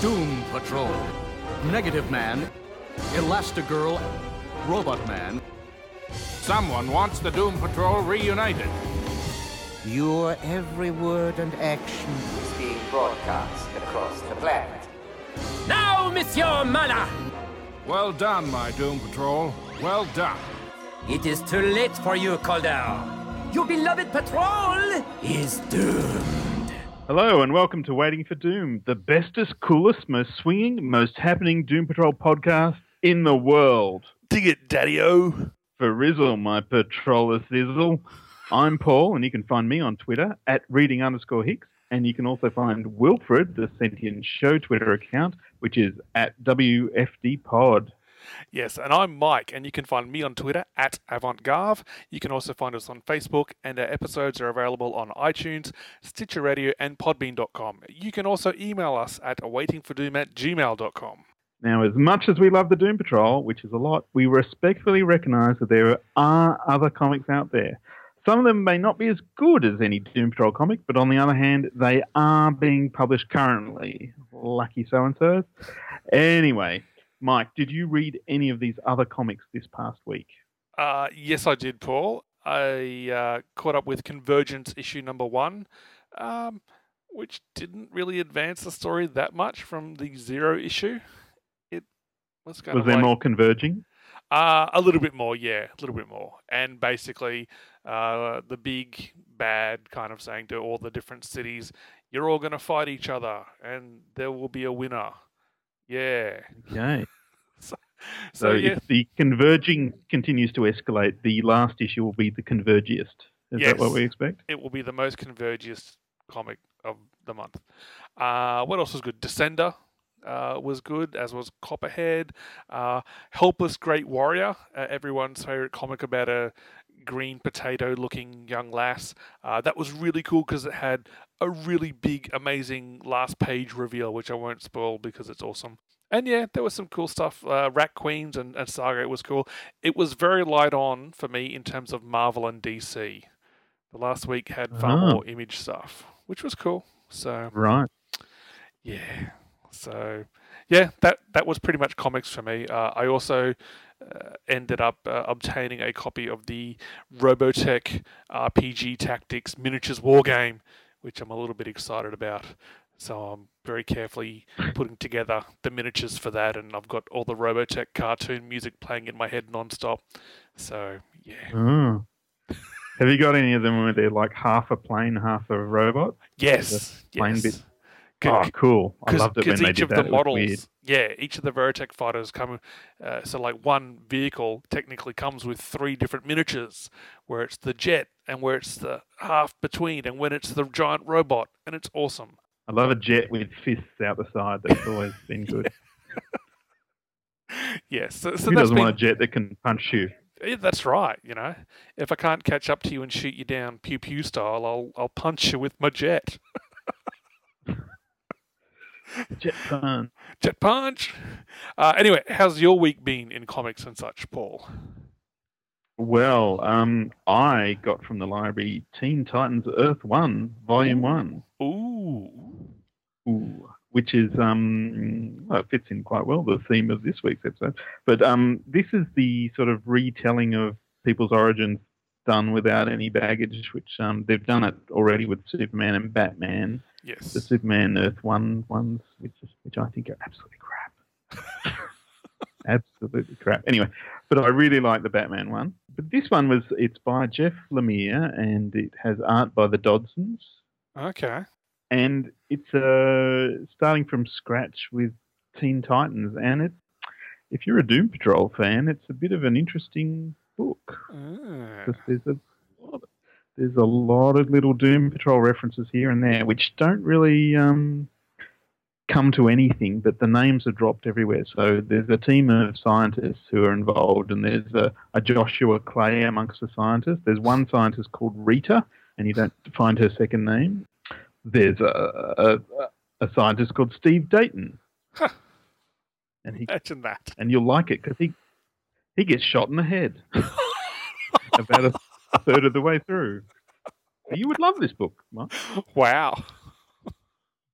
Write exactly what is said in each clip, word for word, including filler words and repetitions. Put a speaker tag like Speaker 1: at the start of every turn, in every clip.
Speaker 1: Doom Patrol. Negative Man, Elastigirl, Robot Man.
Speaker 2: Someone wants the Doom Patrol reunited.
Speaker 3: Your every word and action is being broadcast across the planet.
Speaker 4: Now, Monsieur Mana!
Speaker 2: Well done, my Doom Patrol. Well done.
Speaker 4: It is too late for you, Calder. Your beloved patrol is doomed.
Speaker 5: Hello and welcome to Waiting for Doom, the bestest, coolest, most swinging, most happening Doom Patrol podcast in the world.
Speaker 6: Dig it, Daddy-O.
Speaker 5: For Rizzle, my patroller sizzle. I'm Paul, and you can find me on Twitter at reading underscore Hicks, and you can also find Wilfred, the Sentient Show Twitter account, which is at W F D Pod.
Speaker 6: Yes, and I'm Mike, and you can find me on Twitter at AvantGarve. You can also find us on Facebook, and our episodes are available on iTunes, Stitcher Radio, and Podbean dot com. You can also email us at waitingfordoom at gmail dot com.
Speaker 5: Now, as much as we love the Doom Patrol, which is a lot, we respectfully recognise that there are other comics out there. Some of them may not be as good as any Doom Patrol comic, but on the other hand, they are being published currently. Lucky so-and-so. Anyway, Mike, did you read any of these other comics this past week?
Speaker 6: Uh, yes, I did, Paul. I uh, caught up with Convergence issue number one, um, which didn't really advance the story that much from the Zero issue. It was kind
Speaker 5: Was
Speaker 6: of
Speaker 5: there
Speaker 6: like,
Speaker 5: more converging?
Speaker 6: Uh, a little bit more, yeah, a little bit more. And basically, uh, the big bad kind of saying to all the different cities, you're all going to fight each other and there will be a winner. Yeah.
Speaker 5: Okay.
Speaker 6: So,
Speaker 5: So,
Speaker 6: so yeah.
Speaker 5: if the converging continues to escalate, the last issue will be the convergiest. Is
Speaker 6: Yes.
Speaker 5: that what we expect?
Speaker 6: It will be the most convergiest comic of the month. Uh, what else was good? Descender uh, was good, as was Copperhead. Uh, Helpless Great Warrior, uh, everyone's favourite comic about a green potato-looking young lass. Uh, that was really cool because it had a really big, amazing last page reveal, which I won't spoil because it's awesome. And yeah, there was some cool stuff. Uh, Rat Queens and, and Saga, it was cool. It was very light on for me in terms of Marvel and D C. The last week had far
Speaker 5: Oh.
Speaker 6: more Image stuff, which was cool. So
Speaker 5: Right.
Speaker 6: yeah, so yeah, that that was pretty much comics for me. Uh, I also uh, ended up uh, obtaining a copy of the Robotech R P G Tactics Miniatures War Game, which I'm a little bit excited about. So I'm very carefully putting together the miniatures for that, and I've got all the Robotech cartoon music playing in my head non-stop. So yeah.
Speaker 5: Oh. Have you got any of them where they're like half a plane, half a robot?
Speaker 6: Yes.
Speaker 5: The plane
Speaker 6: yes.
Speaker 5: bit.
Speaker 6: C-
Speaker 5: Oh, cool. I
Speaker 6: Cause,
Speaker 5: loved it when they
Speaker 6: each
Speaker 5: did
Speaker 6: of
Speaker 5: that.
Speaker 6: the
Speaker 5: It was
Speaker 6: models,
Speaker 5: weird.
Speaker 6: yeah, each of the Veritech fighters come. Uh, so, like one vehicle technically comes with three different miniatures, where it's the jet, and where it's the half between, and when it's the giant robot, and it's awesome.
Speaker 5: I love a jet with fists out the side. That's always been good.
Speaker 6: Yes, so, so
Speaker 5: Who
Speaker 6: that's
Speaker 5: doesn't
Speaker 6: been,
Speaker 5: want a jet that can punch you?
Speaker 6: yeah, that's right. You know, if I can't catch up to you and shoot you down pew pew style, I'll I'll punch you with my jet.
Speaker 5: Jet fun.
Speaker 6: Jet punch. Uh, anyway, how's your week been in comics and such, Paul?
Speaker 5: Well, um, I got from the library Teen Titans Earth One, Volume One.
Speaker 6: Ooh.
Speaker 5: Ooh, which is um, well, it fits in quite well the theme of this week's episode. But um, this is the sort of retelling of people's origins done without any baggage, which um, they've done it already with Superman and Batman.
Speaker 6: Yes.
Speaker 5: The Superman Earth One ones, which is, which I think are absolutely crap. Absolutely crap. Anyway, but I really like the Batman one. But this one was it's by Jeff Lemire and it has art by the Dodsons.
Speaker 6: Okay.
Speaker 5: And it's uh, starting from scratch with Teen Titans. And it's, if you're a Doom Patrol fan, it's a bit of an interesting book.
Speaker 6: Ah.
Speaker 5: Because there's a lot of, there's a lot of little Doom Patrol references here and there, which don't really um, come to anything, but the names are dropped everywhere. So there's a team of scientists who are involved, and there's a, a Joshua Clay amongst the scientists. There's one scientist called Rita, and you don't find her second name. There's a, a, a scientist called Steve Dayton.
Speaker 6: Huh.
Speaker 5: And he
Speaker 6: Imagine that.
Speaker 5: and you'll like it because he he gets shot in the head about a, a third of the way through. You would love this book, Mark.
Speaker 6: Wow.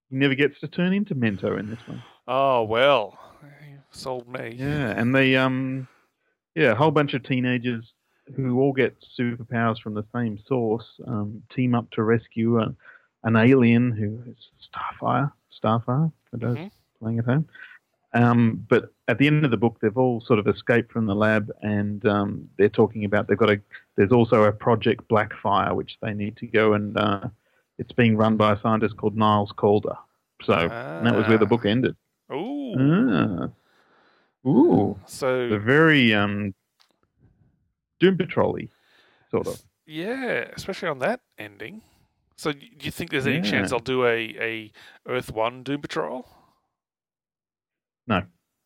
Speaker 5: he never gets to turn into Mento in this one.
Speaker 6: Oh well, you sold me.
Speaker 5: Yeah, and they um, yeah, a whole bunch of teenagers who all get superpowers from the same source um, team up to rescue a, an alien who is Starfire. Starfire for those
Speaker 6: Mhm.
Speaker 5: playing at home. Um, but at the end of the book, they've all sort of escaped from the lab, and um, they're talking about they've got a. There's also a Project Blackfire, which they need to go and uh, it's being run by a scientist called Niles Calder. So and that was where the book ended.
Speaker 6: Ooh.
Speaker 5: Ah. Ooh,
Speaker 6: So
Speaker 5: the very um, Doom Patrol-y, sort of.
Speaker 6: yeah, especially on that ending. So do you think there's any
Speaker 5: Yeah.
Speaker 6: chance they'll do a, a Earth One Doom Patrol?
Speaker 5: No.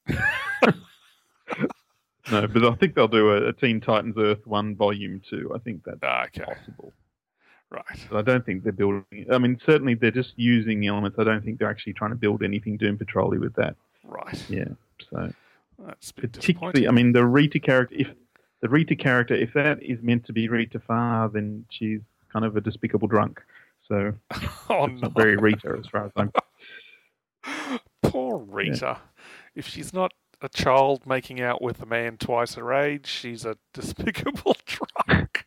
Speaker 5: No, but I think they'll do a, a Teen Titans Earth one Volume two. I think that's
Speaker 6: Ah, okay,
Speaker 5: possible.
Speaker 6: right.
Speaker 5: But I don't think they're building. I mean, certainly they're just using the elements. I don't think they're actually trying to build anything Doom Patrol-y with that.
Speaker 6: Right.
Speaker 5: Yeah. So
Speaker 6: That's a bit
Speaker 5: particularly,
Speaker 6: disappointing.
Speaker 5: I mean, the Rita character. If the Rita character, if that is meant to be Rita Farr, then she's kind of a despicable drunk. So
Speaker 6: Oh
Speaker 5: it's
Speaker 6: no,
Speaker 5: not very Rita as far as I'm.
Speaker 6: poor Rita. If she's not a child making out with a man twice her age, she's a despicable drunk.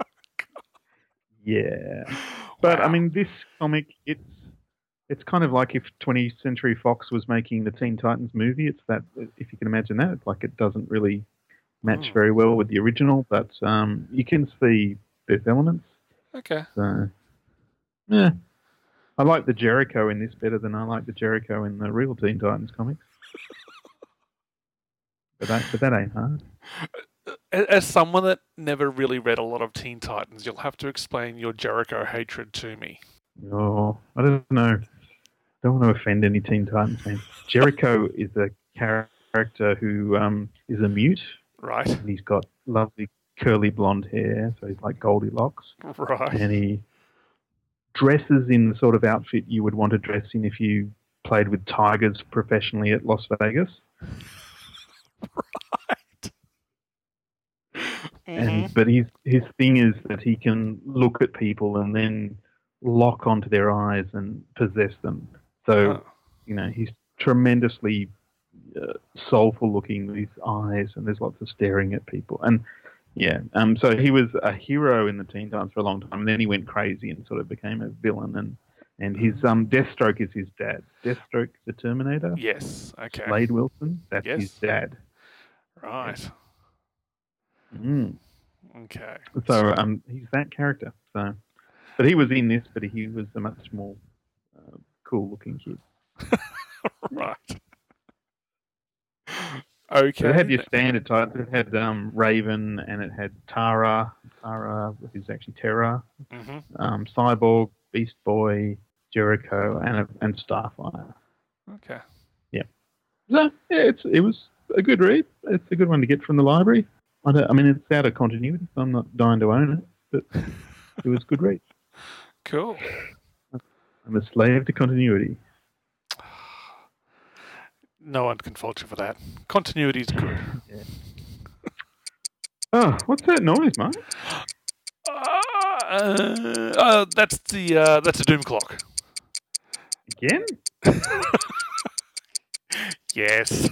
Speaker 5: Yeah. But I
Speaker 6: Wow.
Speaker 5: mean, this comic, it's it's kind of like if twentieth Century Fox was making the Teen Titans movie. It's that, if you can imagine that, it's like it doesn't really match
Speaker 6: Hmm.
Speaker 5: very well with the original, but um, you can see there's elements.
Speaker 6: Okay.
Speaker 5: So, yeah, I like the Jericho in this better than I like the Jericho in the real Teen Titans comics. But that, but that ain't hard.
Speaker 6: A- As someone that never really read a lot of Teen Titans, you'll have to explain your Jericho hatred to me.
Speaker 5: Oh, I don't know. Don't want to offend any Teen Titans fans. Jericho is a character who um, is a mute.
Speaker 6: Right.
Speaker 5: And he's got lovely curly blonde hair, so he's like Goldilocks.
Speaker 6: Right.
Speaker 5: And he dresses in the sort of outfit you would want to dress in if you played with tigers professionally at Las Vegas.
Speaker 6: Right.
Speaker 5: And
Speaker 6: Mhm.
Speaker 5: but his his thing is that he can look at people and then lock onto their eyes and possess them. So
Speaker 6: Oh.
Speaker 5: you know he's tremendously uh, soulful looking with his eyes, and there's lots of staring at people. And yeah, um, so he was a hero in the Teen Titans for a long time, and then he went crazy and sort of became a villain. And and his um, Deathstroke is his dad. Deathstroke, the Terminator.
Speaker 6: Yes. Okay.
Speaker 5: Slade Wilson. That's
Speaker 6: Yes.
Speaker 5: his dad.
Speaker 6: Right.
Speaker 5: Mm.
Speaker 6: Okay.
Speaker 5: So um, he's that character. So, but he was in this, but he was a much more uh, cool-looking kid.
Speaker 6: Right. Okay.
Speaker 5: So it had your standard types. It had um, Raven, and it had Tara. Tara, who's actually Terra.
Speaker 6: hmm
Speaker 5: Um, Cyborg, Beast Boy, Jericho, and and Starfire.
Speaker 6: Okay.
Speaker 5: So yeah, it's it was a good read. It's a good one to get from the library. I, don't, I mean, it's out of continuity, so I'm not dying to own it, but it was a good read.
Speaker 6: Cool.
Speaker 5: I'm a slave to continuity.
Speaker 6: No one can fault you for that. Continuity's good.
Speaker 5: Oh, what's that noise, mate?
Speaker 6: Uh, uh, uh, that's the uh, that's a doom clock.
Speaker 5: Again?
Speaker 6: Yes.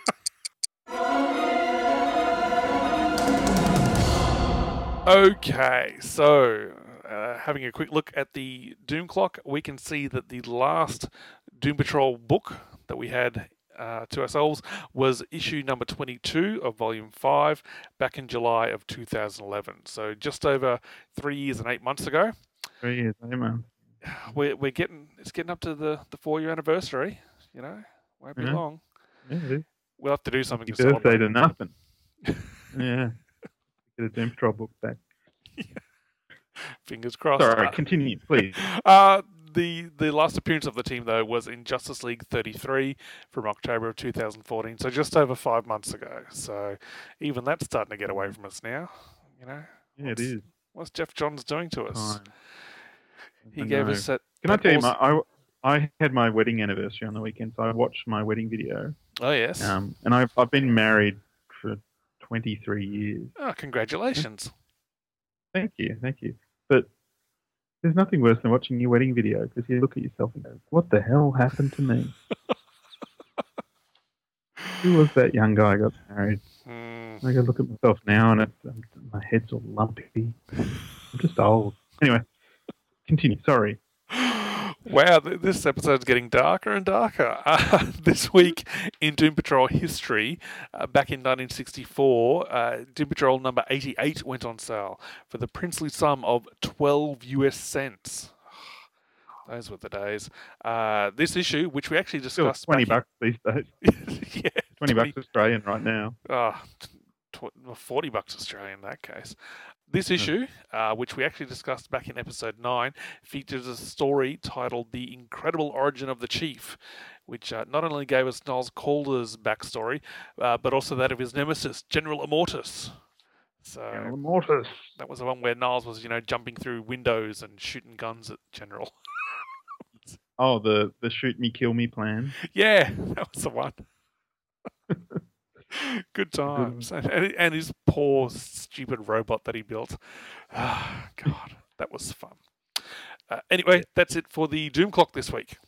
Speaker 6: Okay, so uh, having a quick look at the Doom Clock, we can see that the last Doom Patrol book that we had uh, to ourselves was issue number twenty-two of Volume five back in July of two thousand eleven. So just over three years and eight months ago.
Speaker 5: Three years, eh, man?
Speaker 6: We're, we're getting, it's getting up to the, the four year anniversary, you know, won't be
Speaker 5: Yeah.
Speaker 6: long.
Speaker 5: Yeah, it is.
Speaker 6: We'll have to do something
Speaker 5: Your
Speaker 6: to
Speaker 5: birthday
Speaker 6: celebrate.
Speaker 5: to nothing. Yeah. Get a Doom Patrol book back.
Speaker 6: Fingers crossed.
Speaker 5: Sorry,
Speaker 6: Uh,
Speaker 5: continue, please.
Speaker 6: Uh, the the last appearance of the team though was in Justice League thirty-three from October of two thousand fourteen, so just over five months ago. So even that's starting to get away from us now. You know,
Speaker 5: Yeah, it
Speaker 6: what's,
Speaker 5: is.
Speaker 6: what's Jeff Johns doing to us?
Speaker 5: Time.
Speaker 6: He
Speaker 5: I
Speaker 6: gave
Speaker 5: know.
Speaker 6: us that.
Speaker 5: Can I
Speaker 6: that
Speaker 5: tell you,
Speaker 6: awesome-
Speaker 5: my, I, I had my wedding anniversary on the weekend, so I watched my wedding video.
Speaker 6: Oh yes.
Speaker 5: Um, and I've, I've been married for twenty-three years.
Speaker 6: Oh, congratulations.
Speaker 5: Thank you, thank you. But There's nothing worse than watching your wedding video because you look at yourself and go, what the hell happened to me? Who was that young guy I got married?
Speaker 6: Mm.
Speaker 5: I go look at myself now and it, um, my head's all lumpy. I'm just old. Anyway, continue. Sorry.
Speaker 6: Wow, th- this episode's getting darker and darker. Uh, this week in Doom Patrol history, uh, back in nineteen sixty-four, uh, Doom Patrol number eighty-eight went on sale for the princely sum of twelve U S cents. Those were the days. Uh, this issue, which we actually
Speaker 5: Still
Speaker 6: discussed...
Speaker 5: twenty
Speaker 6: back
Speaker 5: bucks these days.
Speaker 6: in, yeah,
Speaker 5: twenty bucks Australian right now.
Speaker 6: Oh, tw- forty bucks Australian in that case. This issue, uh, which we actually discussed back in episode nine, features a story titled The Incredible Origin of the Chief, which uh, not only gave us Niles Calder's backstory, uh, but also that of his nemesis, General Immortus. So
Speaker 5: General Immortus.
Speaker 6: that was the one where Niles was, you know, jumping through windows and shooting guns at General.
Speaker 5: Oh, the, the shoot me, kill me plan.
Speaker 6: Yeah, that was the one. Good times. And, and his poor, stupid robot that he built. Ah, God, that was fun. Uh, anyway, that's it for the Doom Clock this week.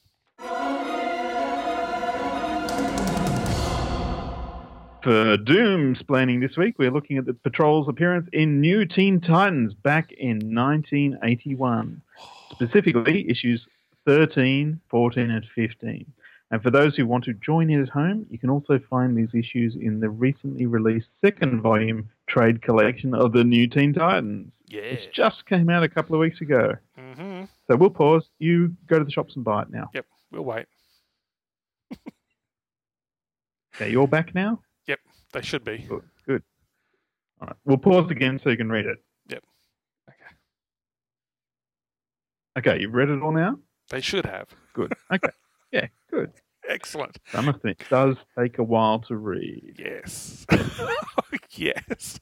Speaker 5: For Doom Splaining this week, we're looking at the Patrol's appearance in New Teen Titans back in nineteen eighty-one. Specifically, issues thirteen, fourteen, and fifteen. And for those who want to join in at home, you can also find these issues in the recently released second volume trade collection of the New Teen Titans,
Speaker 6: Yeah.
Speaker 5: which just came out a couple of weeks ago.
Speaker 6: Mm-hmm.
Speaker 5: So we'll pause. You go to the shops and buy it now.
Speaker 6: Yep, we'll wait.
Speaker 5: Okay, you're back now?
Speaker 6: Yep, they should be.
Speaker 5: Good. Good. All right. We'll pause again so you can read it.
Speaker 6: Yep.
Speaker 5: Okay, you've read it all now?
Speaker 6: They should have.
Speaker 5: Good. Okay. Yeah, good.
Speaker 6: Excellent.
Speaker 5: Some of it does take a while to read.
Speaker 6: Yes. Yes.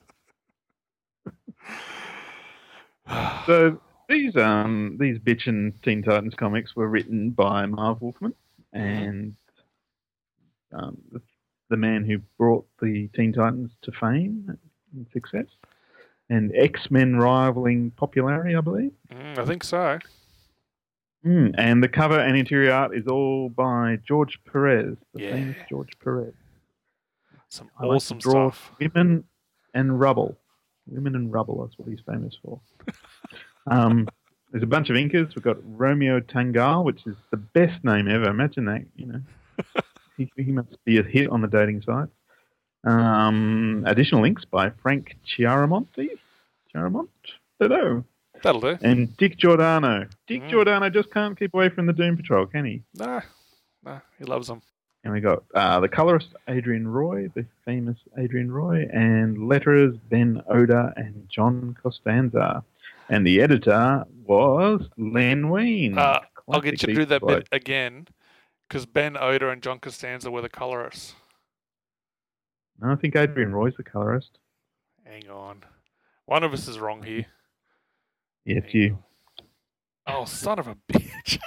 Speaker 5: So these um these bitchin' Teen Titans comics were written by Marv Wolfman and um, the, the man who brought the Teen Titans to fame and success, and X-Men rivaling popularity, I believe.
Speaker 6: Mm, I think so.
Speaker 5: Mm, and the cover and interior art is all by George Perez, the
Speaker 6: Yeah.
Speaker 5: famous George Perez.
Speaker 6: Some
Speaker 5: I like to
Speaker 6: awesome
Speaker 5: draw
Speaker 6: stuff.
Speaker 5: Women and Rubble. Women and Rubble, that's what he's famous for. um, there's a bunch of inkers. We've got Romeo Tangal, which is the best name ever. Imagine that, you know. he, he must be a hit on the dating sites. Um, additional inks by Frank Chiaramonte. Chiaramont? Hello.
Speaker 6: That'll do.
Speaker 5: And Dick Giordano. Dick
Speaker 6: Mm.
Speaker 5: Giordano just can't keep away from the Doom Patrol, can he?
Speaker 6: Nah, nah, he loves them.
Speaker 5: And we got uh, the colorist Adrian Roy, the famous Adrian Roy, and letterers Ben Oda and John Costanza. And the editor was Len Wein.
Speaker 6: Uh, I'll get you to do that
Speaker 5: Classic
Speaker 6: bit again, because Ben Oda and John Costanza were the colorists.
Speaker 5: No, I think Adrian Roy's the colorist.
Speaker 6: Hang on. One of us is wrong here.
Speaker 5: Yeah, it's you.
Speaker 6: Oh, son of a bitch.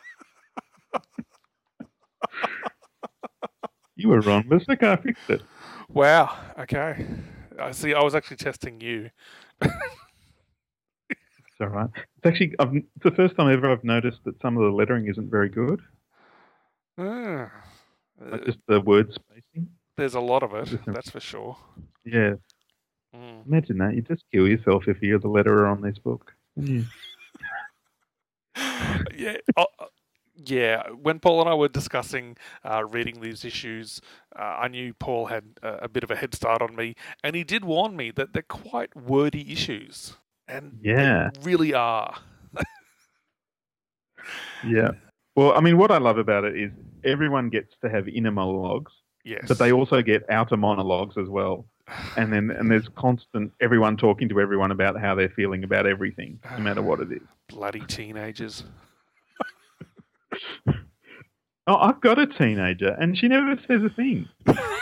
Speaker 5: You were wrong, but I fixed it.
Speaker 6: Wow. Okay. I see. I was actually testing you.
Speaker 5: It's all right. It's actually I've, it's the first time ever I've noticed that some of the lettering isn't very good.
Speaker 6: Ah.
Speaker 5: Like just the word spacing.
Speaker 6: There's a lot of it,
Speaker 5: Listen.
Speaker 6: that's for sure.
Speaker 5: Yeah.
Speaker 6: Mm.
Speaker 5: Imagine that. You just kill yourself if you're the letterer on this book. Yeah.
Speaker 6: yeah, uh, yeah. When Paul and I were discussing uh, reading these issues, uh, I knew Paul had a, a bit of a head start on me, and he did warn me that they're quite wordy issues, and
Speaker 5: Yeah.
Speaker 6: they really are.
Speaker 5: Yeah. Well, I mean, what I love about it is everyone gets to have inner monologues,
Speaker 6: Yes,
Speaker 5: but they also get outer monologues as well. And then and there's constant everyone talking to everyone about how they're feeling about everything, no matter what it is.
Speaker 6: bloody teenagers.
Speaker 5: Oh, I've got a teenager, and she never says a thing.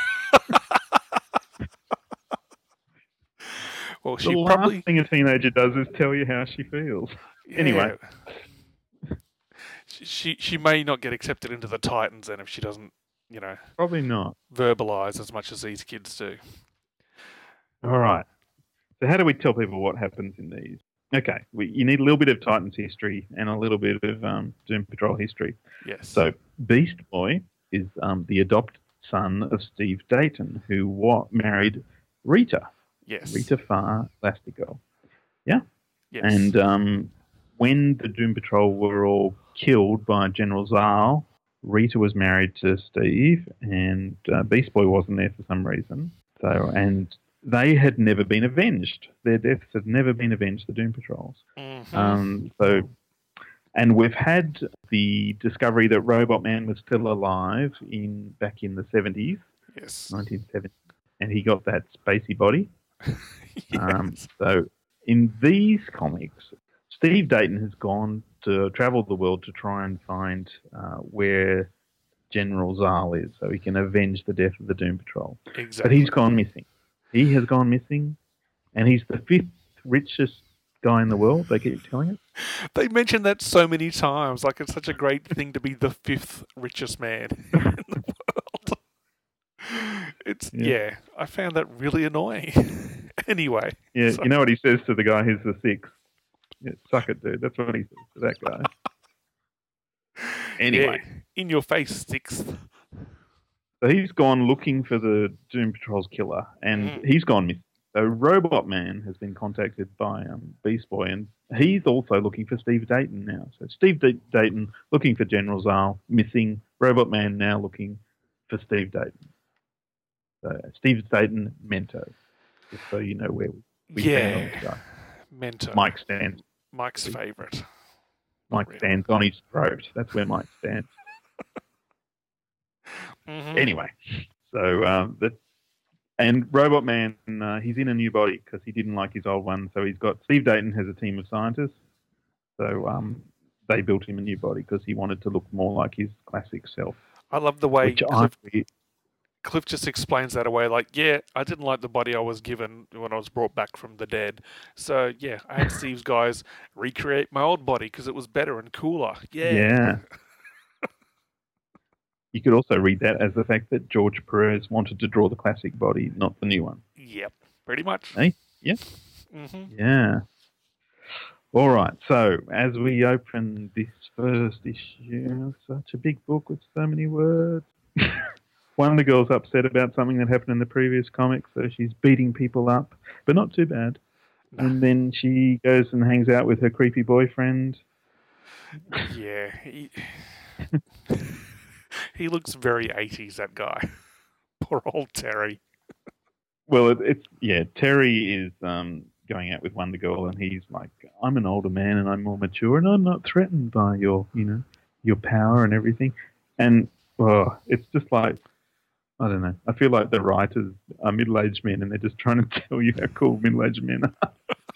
Speaker 6: Well,
Speaker 5: The
Speaker 6: she
Speaker 5: last
Speaker 6: probably
Speaker 5: thing a teenager does is tell you how she feels. Anyway.
Speaker 6: Yeah. She, she she may not get accepted into the Titans then if she doesn't, you know,
Speaker 5: Probably not.
Speaker 6: verbalize as much as these kids do.
Speaker 5: All right. So how do we tell people what happens in these? Okay, we, you need a little bit of Titans history and a little bit of um, Doom Patrol history.
Speaker 6: Yes.
Speaker 5: So Beast Boy is um, the adopted son of Steve Dayton, who wa- married Rita.
Speaker 6: Yes.
Speaker 5: Rita Farr, Elastigirl. Yeah?
Speaker 6: Yes.
Speaker 5: And um, when the Doom Patrol were all killed by General Zal, Rita was married to Steve, and uh, Beast Boy wasn't there for some reason. So, and they had never been avenged. Their deaths had never been avenged, the Doom Patrols.
Speaker 6: Mhm.
Speaker 5: Um, so, and we've had the discovery that Robot Man was still alive in back in the seventies,
Speaker 6: Yes.
Speaker 5: nineteen seventy, and he got that spacey body.
Speaker 6: Yes.
Speaker 5: Um, so, in these comics, Steve Dayton has gone to travel the world to try and find uh, where General Zal is, so he can avenge the death of the Doom Patrol.
Speaker 6: Exactly.
Speaker 5: But he's gone missing. He has gone missing, and he's the fifth richest guy in the world. They keep telling us.
Speaker 6: They mention that so many times. Like, it's such a great thing to be the fifth richest man in the world. It's yeah.
Speaker 5: Yeah.
Speaker 6: I found that really annoying. Anyway.
Speaker 5: Yeah,
Speaker 6: so-
Speaker 5: you know what he says to the guy who's the sixth? Yeah, suck it, dude. That's what he says to that guy. Anyway,
Speaker 6: Yeah, in your face, sixth.
Speaker 5: so he's gone looking for the Doom Patrol's killer, and
Speaker 6: Mhm.
Speaker 5: he's gone missing. So Robot Man has been contacted by um, Beast Boy, and he's also looking for Steve Dayton now. So Steve D- Dayton looking for General Zal, missing. Robot Man now looking for Steve Dayton. So Steve Dayton, Mento, just so you know where we, we stand on
Speaker 6: Yeah.
Speaker 5: stuff.
Speaker 6: Mentor.
Speaker 5: Mike stands.
Speaker 6: Mike's favourite.
Speaker 5: Mike
Speaker 6: really.
Speaker 5: stands on his throat. That's where Mike stands.
Speaker 6: Mhm.
Speaker 5: Anyway, so um, the and Robot Man, uh, he's in a new body because he didn't like his old one. So he's got Steve Dayton has a team of scientists. So um, they built him a new body because he wanted to look more like his classic self.
Speaker 6: I love the way
Speaker 5: Which I
Speaker 6: Cliff, Cliff just explains that away. Like, yeah, I didn't like the body I was given when I was brought back from the dead. So, yeah, I had Steve's guys recreate my old body because it was better and cooler. Yeah.
Speaker 5: yeah. You could also read that as the fact that George Perez wanted to draw the classic body, not the new one.
Speaker 6: Yep, pretty much.
Speaker 5: Hey? Yeah.
Speaker 6: hmm
Speaker 5: Yeah. All right. So as we open this first issue, such a big book with so many words. Wonder Girl's upset about something that happened in the previous comic, so she's beating people up, but not too bad.
Speaker 6: No.
Speaker 5: And then she goes and hangs out with her creepy boyfriend.
Speaker 6: Yeah. He, he looks very eighties, that guy. Poor old Terry.
Speaker 5: Well, it, it's yeah. Terry is um, going out with Wonder Girl, and he's like, "I'm an older man, and I'm more mature, and I'm not threatened by your, you know, your power and everything." And oh, it's just like, I don't know. I feel like the writers are middle-aged men, and they're just trying to tell you how cool middle-aged men are.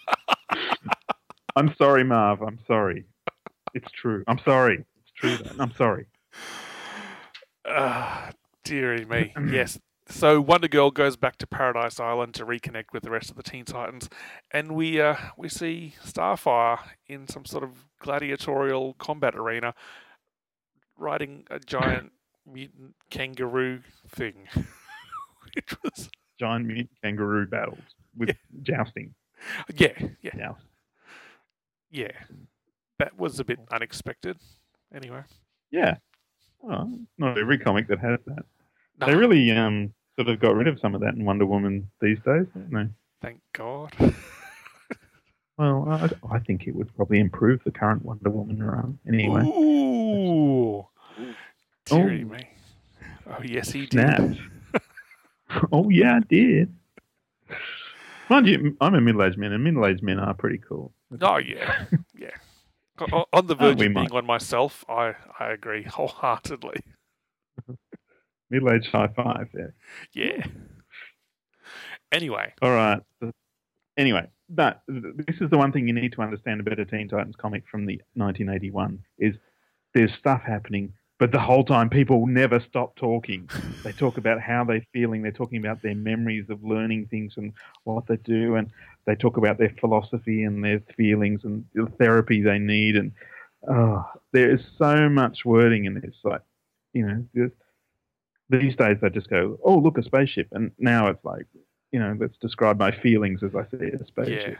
Speaker 5: I'm sorry, Marv. I'm sorry. It's true. I'm sorry. It's true. Though. I'm sorry.
Speaker 6: Ah, dearie me. Yes. So Wonder Girl goes back to Paradise Island to reconnect with the rest of the Teen Titans, and we uh, we see Starfire in some sort of gladiatorial combat arena, riding a giant mutant kangaroo thing. It was
Speaker 5: Giant mutant kangaroo battles with
Speaker 6: Yeah.
Speaker 5: jousting.
Speaker 6: yeah, yeah,
Speaker 5: Joust.
Speaker 6: yeah. That was a bit unexpected. Anyway,
Speaker 5: Yeah. Well, not every comic that has that.
Speaker 6: no,
Speaker 5: They really um, sort of got rid of some of that in Wonder Woman these days, don't they?
Speaker 6: thank God.
Speaker 5: Well, I, I think it would probably improve the current Wonder Woman run. Anyway,
Speaker 6: Ooh, dearie
Speaker 5: Oh.
Speaker 6: me. Oh yes, he did.
Speaker 5: snapped. Oh, yeah, I did. Mind you, I'm a middle-aged man, and middle-aged men are pretty cool.
Speaker 6: Oh yeah, yeah. O- On the verge
Speaker 5: we
Speaker 6: of being
Speaker 5: might.
Speaker 6: one myself, I, I agree wholeheartedly.
Speaker 5: Middle-aged high five there.
Speaker 6: Yeah. Anyway,
Speaker 5: All right. So- Anyway, but th- this is the one thing you need to understand about a Teen Titans comic from the nineteen eighty-one is there's stuff happening, but the whole time people never stop talking. They talk about how they're feeling. They're talking about their memories of learning things and what they do, and they talk about their philosophy and their feelings and the therapy they need. And oh, there is so much wording in this. Like, you know, just- these days they just go, "Oh, look, a spaceship," and now it's like, you know, let's describe my feelings as I see a spaceship.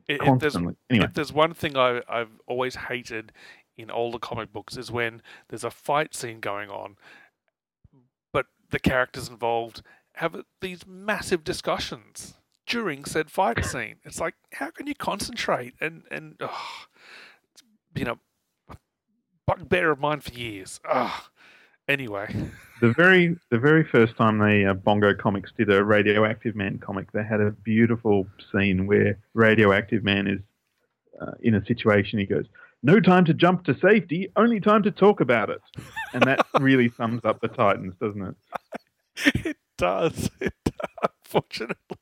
Speaker 6: If there's,
Speaker 5: constantly. Anyway,
Speaker 6: if there's one thing I, I've always hated in older comic books is when there's a fight scene going on, but the characters involved have these massive discussions during said fight scene. It's like, how can you concentrate? And, and oh, it's been a bugbear of mine for years. Oh. Anyway.
Speaker 5: the very the very first time they uh, Bongo Comics did a Radioactive Man comic, they had a beautiful scene where Radioactive Man is uh, in a situation. He goes, "No time to jump to safety, only time to talk about it," and that really sums up the Titans, doesn't it?
Speaker 6: It does. It does. Unfortunately.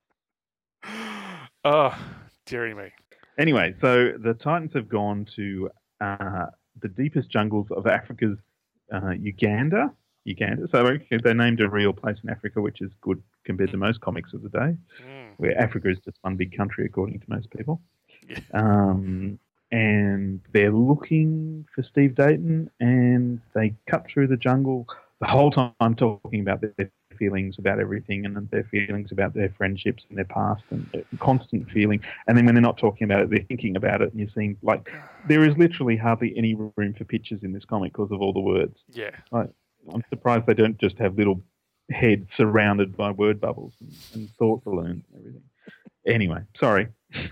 Speaker 6: Oh, dearie me.
Speaker 5: Anyway, so the Titans have gone to uh, the deepest jungles of Africa's uh, Uganda. Uganda. So okay, they named a real place in Africa, which is good compared to most comics of the day,
Speaker 6: Mm.
Speaker 5: where Africa is just one big country, according to most people.
Speaker 6: Yeah.
Speaker 5: Um, and they're looking for Steve Dayton, and they cut through the jungle the whole time talking about their feelings about everything and their feelings about their friendships and their past and their constant feeling. And then when they're not talking about it, they're thinking about it, and you're seeing, like, there is literally hardly any room for pictures in this comic because of all the words.
Speaker 6: Yeah.
Speaker 5: Like, I'm surprised they don't just have little heads surrounded by word bubbles and, and thought balloons and everything. Anyway, sorry.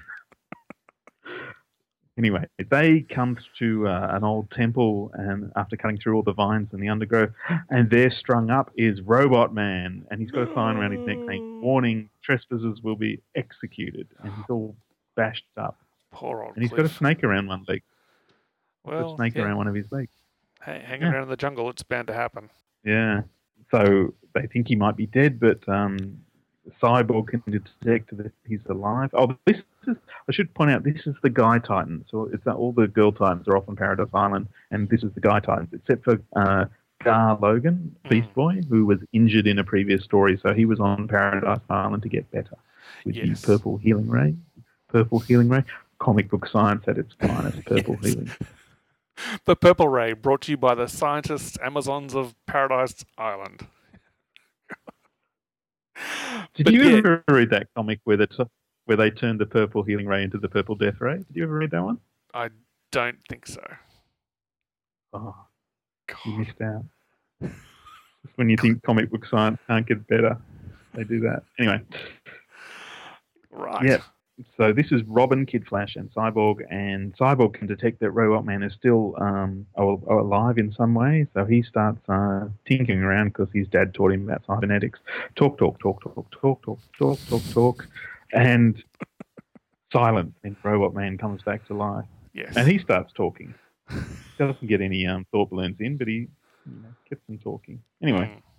Speaker 5: Anyway, they come to uh, an old temple, and after cutting through all the vines and the undergrowth, and there strung up is Robot Man, and he's got a sign around his neck saying, "Warning, trespassers will be executed," and he's all bashed up.
Speaker 6: Poor old
Speaker 5: And he's
Speaker 6: Cliff.
Speaker 5: got a snake around one leg.
Speaker 6: well,
Speaker 5: a snake
Speaker 6: yeah.
Speaker 5: around one of his legs.
Speaker 6: Hey, hanging
Speaker 5: Yeah.
Speaker 6: around in the jungle, it's bound to happen.
Speaker 5: Yeah. So they think he might be dead, but um, Cyborg can detect that he's alive. Oh, this is, I should point out, this is the Guy Titan. So it's that all the Girl Titans are off on Paradise Island, and this is the Guy Titans, except for uh, Gar Logan, Beast
Speaker 6: Mm.
Speaker 5: Boy, who was injured in a previous story. So he was on Paradise Island to get better with
Speaker 6: Yes.
Speaker 5: the Purple Healing Ray. Purple Healing Ray. Comic book science at its finest, Purple
Speaker 6: Yes.
Speaker 5: Healing.
Speaker 6: The Purple Ray, brought to you by the scientists Amazons of Paradise Island.
Speaker 5: Did
Speaker 6: But
Speaker 5: you
Speaker 6: yeah.
Speaker 5: ever read that comic where the t- where they turned the Purple Healing Ray into the Purple Death Ray? Did you ever read that one?
Speaker 6: I don't think so.
Speaker 5: Oh, you
Speaker 6: God.
Speaker 5: missed out. Just when you think comic book science can't get better, they do that. Anyway,
Speaker 6: Right.
Speaker 5: yeah. So this is Robin, Kid Flash, and Cyborg, and Cyborg can detect that Robot Man is still um, al- alive in some way, so he starts uh, tinkering around because his dad taught him about cybernetics. Talk, talk, talk, talk, talk, talk, talk, talk, talk, and silence. And Robot Man comes back to life,
Speaker 6: Yes.
Speaker 5: and he starts talking. Doesn't get any um, thought balloons in, but he you know, gets them talking. Anyway.
Speaker 6: Mm.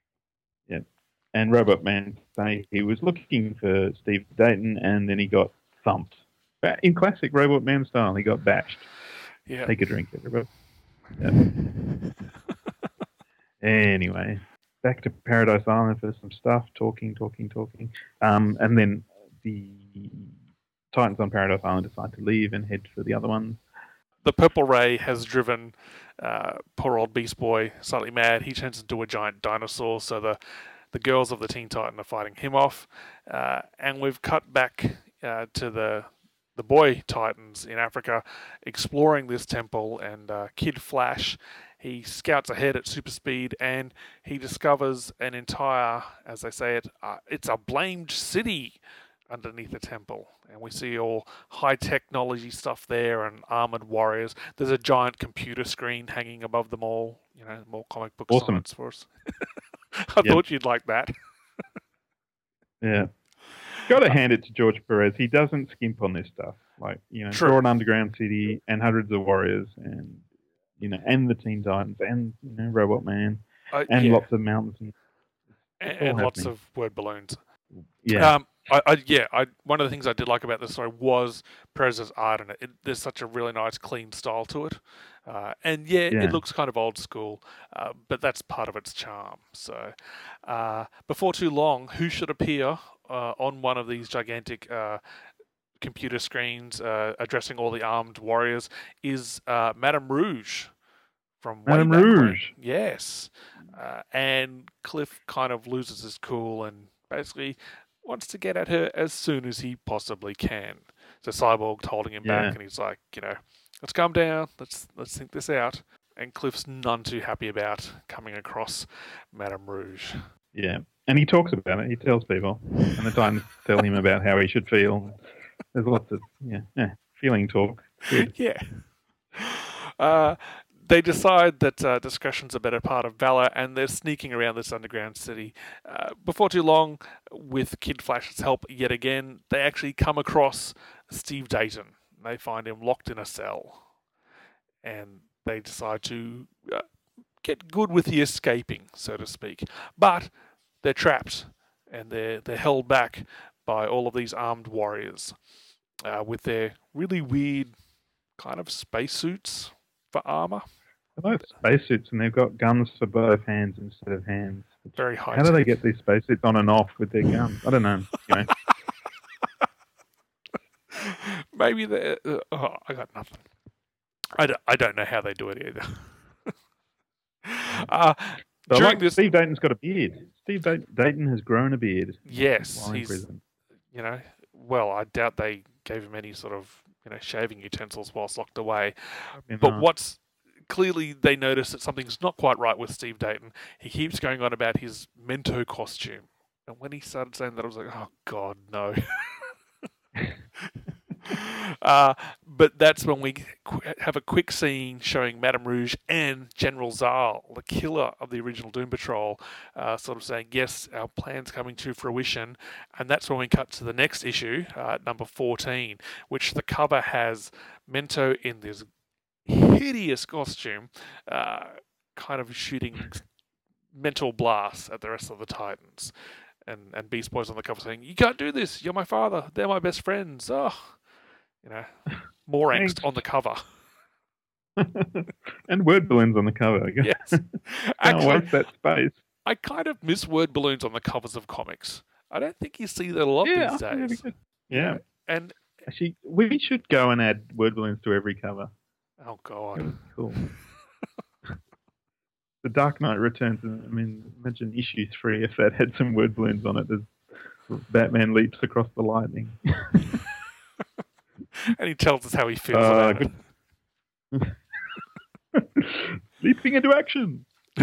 Speaker 5: And Robot Man say he was looking for Steve Dayton, and then he got thumped. But in classic Robot Man style, he got bashed.
Speaker 6: Yeah.
Speaker 5: Take a drink, everybody. Yep. Anyway, back to Paradise Island for some stuff, talking, talking, talking. Um, and then the Titans on Paradise Island decide to leave and head for the other ones.
Speaker 6: The Purple Ray has driven uh, poor old Beast Boy slightly mad. He turns into a giant dinosaur, so the the girls of the Teen Titan are fighting him off. Uh, and we've cut back uh, to the the boy Titans in Africa exploring this temple, and uh, Kid Flash, he scouts ahead at super speed, and he discovers an entire, as they say it, uh, it's a blamed city underneath the temple. And we see all high technology stuff there and armored warriors. There's a giant computer screen hanging above them all. You know, more comic book
Speaker 5: Awesome.
Speaker 6: science for us. I
Speaker 5: Yep.
Speaker 6: thought you'd like that.
Speaker 5: Yeah. Got to hand it to George Perez. He doesn't skimp on this stuff. Like, you know,
Speaker 6: True.
Speaker 5: draw an underground city and hundreds of warriors and, you know, and the Teen Titans and, you know, Robot Man
Speaker 6: Uh,
Speaker 5: and
Speaker 6: yeah.
Speaker 5: lots of mountains. And,
Speaker 6: and,
Speaker 5: all
Speaker 6: and lots
Speaker 5: happening.
Speaker 6: of word balloons.
Speaker 5: yeah.
Speaker 6: Um, I, I, yeah, I, one of the things I did like about this story was Perez's art in it. it. There's such a really nice, clean style to it. Uh, and yeah,
Speaker 5: Yeah.
Speaker 6: it looks kind of old school, uh, but that's part of its charm. So uh, before too long, who should appear uh, on one of these gigantic uh, computer screens uh, addressing all the armed warriors is uh, Madame Rouge from way
Speaker 5: Madame
Speaker 6: back when.
Speaker 5: Rouge.
Speaker 6: Yes. Uh, and Cliff kind of loses his cool and basically wants to get at her as soon as he possibly can. to Cyborg holding him
Speaker 5: Yeah.
Speaker 6: back, and he's like, you know, let's calm down, let's let's think this out. And Cliff's none too happy about coming across Madame Rouge.
Speaker 5: Yeah. And he talks about it. He tells people. And the Titans tell him about how he should feel. There's lots of, yeah, yeah feeling talk. Good.
Speaker 6: Yeah. Uh, they decide that uh, discretion's a better part of valor, and they're sneaking around this underground city. Uh, before too long, with Kid Flash's help yet again, they actually come across Steve Dayton. They find him locked in a cell. And they decide to uh, get good with the escaping, so to speak. But they're trapped, and they're, they're held back by all of these armed warriors uh, with their really weird kind of spacesuits for armor.
Speaker 5: They're both spacesuits, and they've got guns for both hands instead of hands.
Speaker 6: Very high.
Speaker 5: How do they get these spacesuits on and off with their guns? I don't know. You know.
Speaker 6: Maybe they. Uh, oh, I got nothing. I don't, I don't know how they do it either. uh,
Speaker 5: So
Speaker 6: during
Speaker 5: like
Speaker 6: this,
Speaker 5: Steve Dayton's got a beard. Steve Day- Dayton has grown a beard.
Speaker 6: yes,
Speaker 5: while in
Speaker 6: he's.
Speaker 5: prison.
Speaker 6: You know, well, I doubt they gave him any sort of you know shaving utensils whilst locked away.
Speaker 5: You
Speaker 6: But
Speaker 5: know.
Speaker 6: what's clearly they notice that something's not quite right with Steve Dayton. He keeps going on about his Mento costume, and when he started saying that, I was like, oh God, no. Uh, but that's when we qu- have a quick scene showing Madame Rouge and General Zal, the killer of the original Doom Patrol, uh, sort of saying, yes, our plan's coming to fruition. And that's when we cut to the next issue, uh, number fourteen, which the cover has Mento in this hideous costume, uh, kind of shooting mental blasts at the rest of the Titans. And, and Beast Boy's on the cover saying, you can't do this, you're my father, they're my best friends. Oh, you know, more angst on the cover.
Speaker 5: And word balloons on the cover. I guess.
Speaker 6: Yes.
Speaker 5: Can't
Speaker 6: Actually,
Speaker 5: waste that space.
Speaker 6: I kind of miss word balloons on the covers of comics. I don't think you see that a lot
Speaker 5: Yeah,
Speaker 6: these
Speaker 5: I think that'd be
Speaker 6: days.
Speaker 5: good. Yeah.
Speaker 6: And,
Speaker 5: Actually, we should go and add word balloons to every cover.
Speaker 6: oh God.
Speaker 5: Cool. The Dark Knight Returns. I mean, imagine issue three if that had some word balloons on it. There's Batman leaps across the lightning.
Speaker 6: And he tells us how he feels
Speaker 5: Uh,
Speaker 6: about it.
Speaker 5: Leaping into action.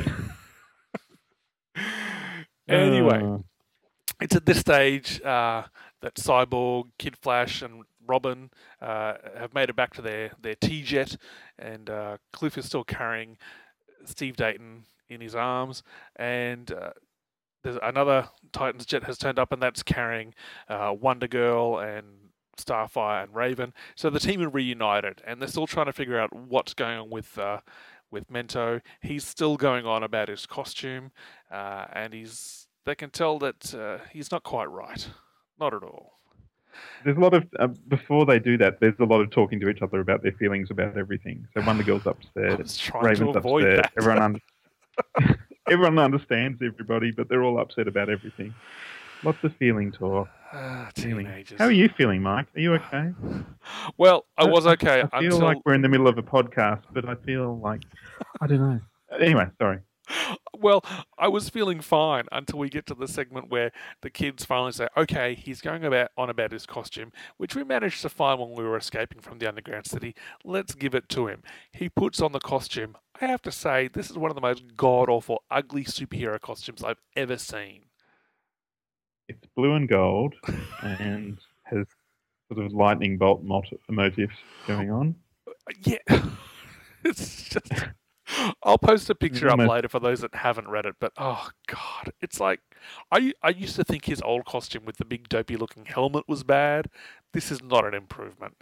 Speaker 6: Anyway,
Speaker 5: Uh,
Speaker 6: it's at this stage uh, that Cyborg, Kid Flash, and Robin uh, have made it back to their, their T-Jet, and uh, Cliff is still carrying Steve Dayton in his arms, and uh, there's another Titans jet has turned up, and that's carrying uh, Wonder Girl and Starfire and Raven. So the team are reunited, and they're still trying to figure out what's going on with uh, with Mento. He's still going on about his costume, uh, and he's they can tell that uh, he's not quite right, not at all.
Speaker 5: There's a lot of uh, before they do that. There's a lot of talking to each other about their feelings about everything. So Wonder Girl's
Speaker 6: I
Speaker 5: upset,
Speaker 6: was trying
Speaker 5: Raven's
Speaker 6: to avoid
Speaker 5: upset.
Speaker 6: that.
Speaker 5: Everyone, un- everyone understands everybody, but they're all upset about everything. Lots of feeling talk.
Speaker 6: Ah,
Speaker 5: Feeling.
Speaker 6: teenagers.
Speaker 5: How are you feeling, Mike? Are you okay?
Speaker 6: Well, I was okay
Speaker 5: I feel
Speaker 6: until.
Speaker 5: like we're in the middle of a podcast, but I feel like I don't know. Anyway, sorry.
Speaker 6: Well, I was feeling fine until we get to the segment where the kids finally say, okay, he's going about on about his costume, which we managed to find when we were escaping from the underground city. Let's give it to him. He puts on the costume. I have to say, this is one of the most god-awful, ugly superhero costumes I've ever seen.
Speaker 5: It's blue and gold and has sort of lightning bolt mot- motifs going on.
Speaker 6: Yeah. It's just... I'll post a picture up
Speaker 5: Almost-
Speaker 6: later for those that haven't read it, but oh god, it's like I I used to think his old costume with the big dopey looking helmet was bad. This is not an improvement.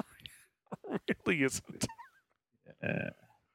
Speaker 6: It really isn't.
Speaker 5: Uh,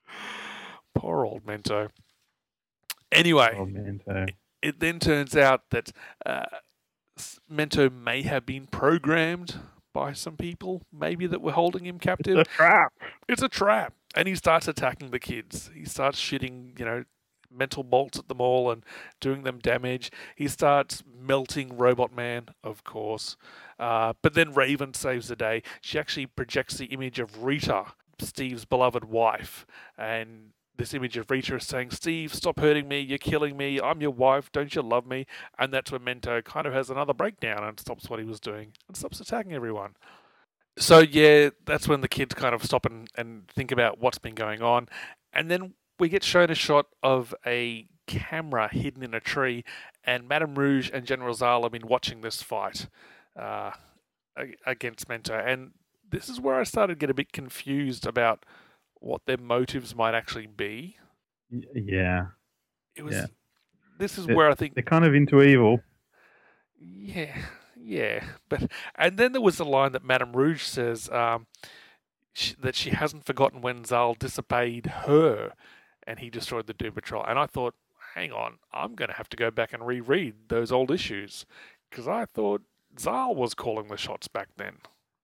Speaker 6: Poor old Mento. Anyway,
Speaker 5: oh, man, so.
Speaker 6: it then turns out that uh, Mento may have been programmed by some people, maybe that were holding him captive.
Speaker 5: It's a trap.
Speaker 6: It's a trap. And he starts attacking the kids. He starts shooting, you know, mental bolts at them all and doing them damage. He starts melting Robot Man, of course. Uh, but then Raven saves the day. She actually projects the image of Rita, Steve's beloved wife. And this image of Rita is saying, Steve, stop hurting me. You're killing me. I'm your wife. Don't you love me? And that's when Mento kind of has another breakdown and stops what he was doing and stops attacking everyone. So yeah, that's when the kids kind of stop and, and think about what's been going on, and then we get shown a shot of a camera hidden in a tree, and Madame Rouge and General Zal have been watching this fight uh, against Mento, and this is where I started to get a bit confused about what their motives might actually be.
Speaker 5: Yeah.
Speaker 6: It was.
Speaker 5: Yeah.
Speaker 6: This is
Speaker 5: they're,
Speaker 6: where I think
Speaker 5: they're kind of into evil.
Speaker 6: Yeah, yeah, but and then there was the line that Madame Rouge says um, she, that she hasn't forgotten when Zal disobeyed her, and he destroyed the Doom Patrol. And I thought, hang on, I'm going to have to go back and reread those old issues because I thought Zal was calling the shots back then.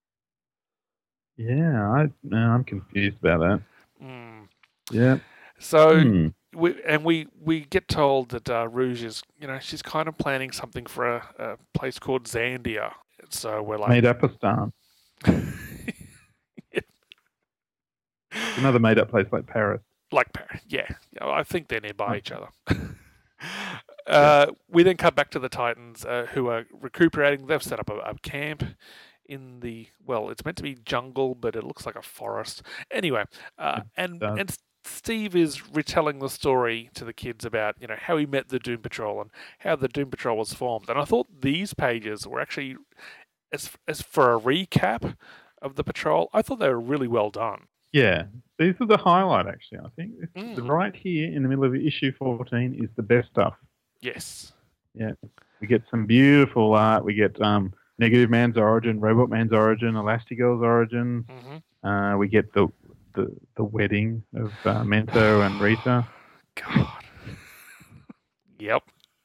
Speaker 5: Yeah, I no, I'm confused about that.
Speaker 6: Mm.
Speaker 5: Yeah.
Speaker 6: So.
Speaker 5: Hmm.
Speaker 6: We, and we, we get told that uh, Rouge is, you know, she's kind of planning something for a, a place called Zandia. So we're like...
Speaker 5: Made up a star.
Speaker 6: Yeah.
Speaker 5: Another made up place like Paris.
Speaker 6: Like Paris, yeah. I think they're nearby oh. each other. uh, we then cut back to the Titans uh, who are recuperating. They've set up a, a camp in the, well, it's meant to be jungle, but it looks like a forest. Anyway, uh, and and... Steve is retelling the story to the kids about, you know, how he met the Doom Patrol and how the Doom Patrol was formed. And I thought these pages were actually, as as for a recap of the patrol, I thought they were really well done.
Speaker 5: Yeah, these are the highlight, actually, I think.
Speaker 6: Mm.
Speaker 5: The right here in the middle of issue fourteen is the best stuff.
Speaker 6: Yes.
Speaker 5: Yeah. We get some beautiful art. We get um, Negative Man's origin, Robot Man's origin, Elastigirl's origin.
Speaker 6: Mm-hmm.
Speaker 5: Uh, we get the... The, the wedding of uh, Mento and Rita.
Speaker 6: God. Yep.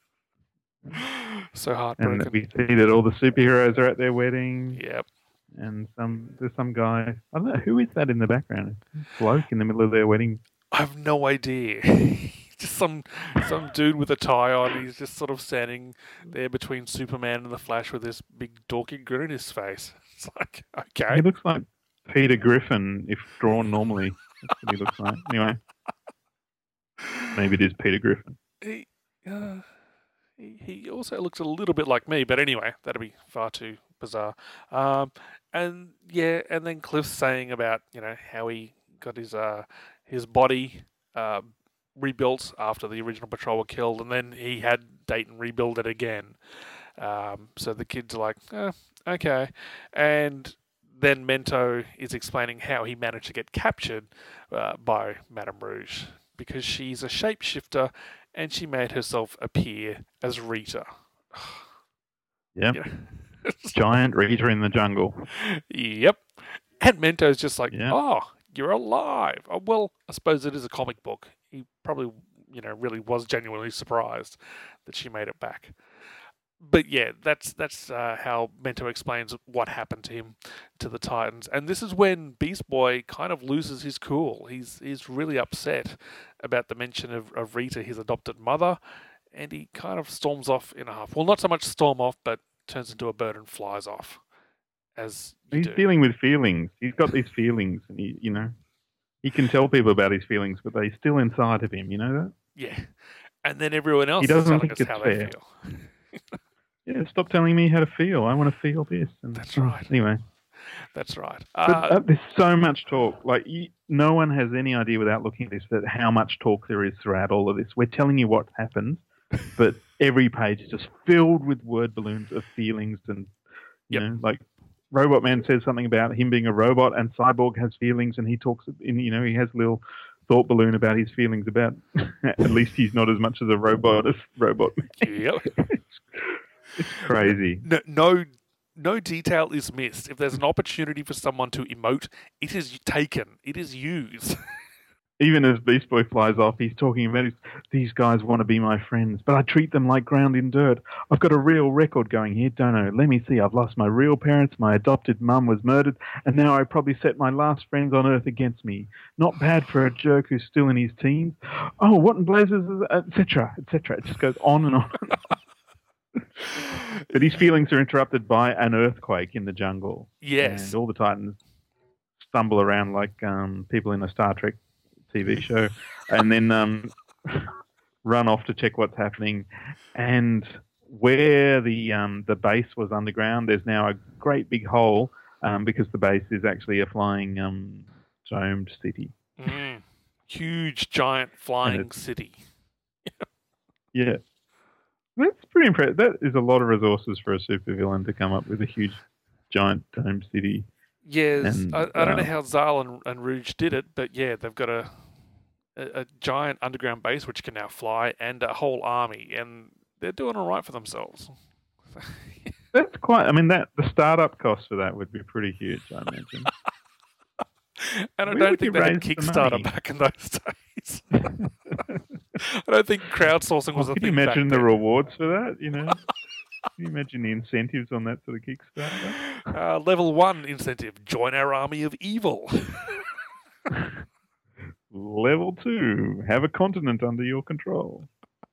Speaker 6: So heartbroken.
Speaker 5: And we see that all the superheroes are at their wedding.
Speaker 6: Yep.
Speaker 5: And some there's some guy. I don't know who is that in the background. Bloke in the middle of their wedding.
Speaker 6: I have no idea. Just some some dude with a tie on. He's just sort of standing there between Superman and the Flash with this big dorky grin on his face. It's like, okay.
Speaker 5: He looks like Peter Griffin, if drawn normally. That's what he looks like. Anyway. Maybe it is Peter Griffin.
Speaker 6: He, uh, he, he also looks a little bit like me, but anyway, that'd be far too bizarre. Um, and yeah, and then Cliff's saying about, you know, how he got his uh, his body uh, rebuilt after the original patrol were killed, and then he had Dayton rebuild it again. Um, so the kids are like, eh, okay. And then Mento is explaining how he managed to get captured uh, by Madame Rouge because she's a shapeshifter and she made herself appear as Rita.
Speaker 5: Yep. Yeah. Giant Rita in the jungle.
Speaker 6: Yep. And Mento's just like,
Speaker 5: yep.
Speaker 6: oh, you're alive. Oh, well, I suppose it is a comic book. He probably, you know, really was genuinely surprised that she made it back. But yeah, that's that's uh, how Mento explains what happened to him to the Titans, and this is when Beast Boy kind of loses his cool. He's he's really upset about the mention of, of Rita, his adopted mother, and he kind of storms off in a huff. Well, not so much storm off, but turns into a bird and flies off. As
Speaker 5: he's
Speaker 6: do.
Speaker 5: dealing with feelings. He's got these feelings, and he, you know, he can tell people about his feelings, but they're still inside of him. You know that?
Speaker 6: Yeah, and then everyone else
Speaker 5: he doesn't
Speaker 6: is telling
Speaker 5: think
Speaker 6: us
Speaker 5: it's
Speaker 6: how
Speaker 5: fair.
Speaker 6: they feel.
Speaker 5: Yeah, stop telling me how to feel. I want to feel this. And,
Speaker 6: That's right.
Speaker 5: Oh, anyway.
Speaker 6: That's right.
Speaker 5: But,
Speaker 6: Uh,
Speaker 5: uh, there's so much talk. Like you, no one has any idea without looking at this that how much talk there is throughout all of this. We're telling you what happens, but every page is just filled with word balloons of feelings and, you
Speaker 6: Yep.
Speaker 5: know, like Robot Man says something about him being a robot and Cyborg has feelings and he talks, in, you know, he has a little thought balloon about his feelings about, at least he's not as much as a robot as Robot Man.
Speaker 6: Yep.
Speaker 5: It's crazy.
Speaker 6: No, no, no detail is missed. If there's an opportunity for someone to emote, it is taken. It is used.
Speaker 5: Even as Beast Boy flies off, he's talking about his, these guys want to be my friends, but I treat them like ground in dirt. I've got a real record going here, don't I? Let me see. I've lost my real parents. My adopted mum was murdered, and now I probably set my last friends on earth against me. Not bad for a jerk who's still in his teens. Oh, what in blazes, et cetera, et cetera. It just goes on and on. But his feelings are interrupted by an earthquake in the jungle.
Speaker 6: Yes.
Speaker 5: And all the Titans stumble around like um, people in a Star Trek T V show, and then um, run off to check what's happening. And where the um, the base was underground, there's now a great big hole, um, because the base is actually a flying um, domed city.
Speaker 6: Mm. Huge, giant flying city.
Speaker 5: Yeah. That's pretty impressive. That is a lot of resources for a supervillain to come up with a huge, giant domed city.
Speaker 6: Yes,
Speaker 5: And,
Speaker 6: I, I don't know
Speaker 5: uh,
Speaker 6: how Zal and, and Rouge did it, but yeah, they've got a, a a giant underground base which can now fly and a whole army, and they're doing all right for themselves.
Speaker 5: That's quite. I mean, that the startup cost for that would be pretty huge, I imagine.
Speaker 6: And I
Speaker 5: Where
Speaker 6: don't
Speaker 5: would
Speaker 6: think
Speaker 5: you
Speaker 6: they had
Speaker 5: raise the
Speaker 6: Kickstarter
Speaker 5: money?
Speaker 6: back in those days. I don't think crowdsourcing was
Speaker 5: Well,
Speaker 6: a
Speaker 5: could
Speaker 6: thing.
Speaker 5: you imagine
Speaker 6: back
Speaker 5: the
Speaker 6: then.
Speaker 5: rewards for that? You know, can you imagine the incentives on that sort of Kickstarter?
Speaker 6: Uh, level one incentive: join our army of evil.
Speaker 5: Level two, have a continent under your control.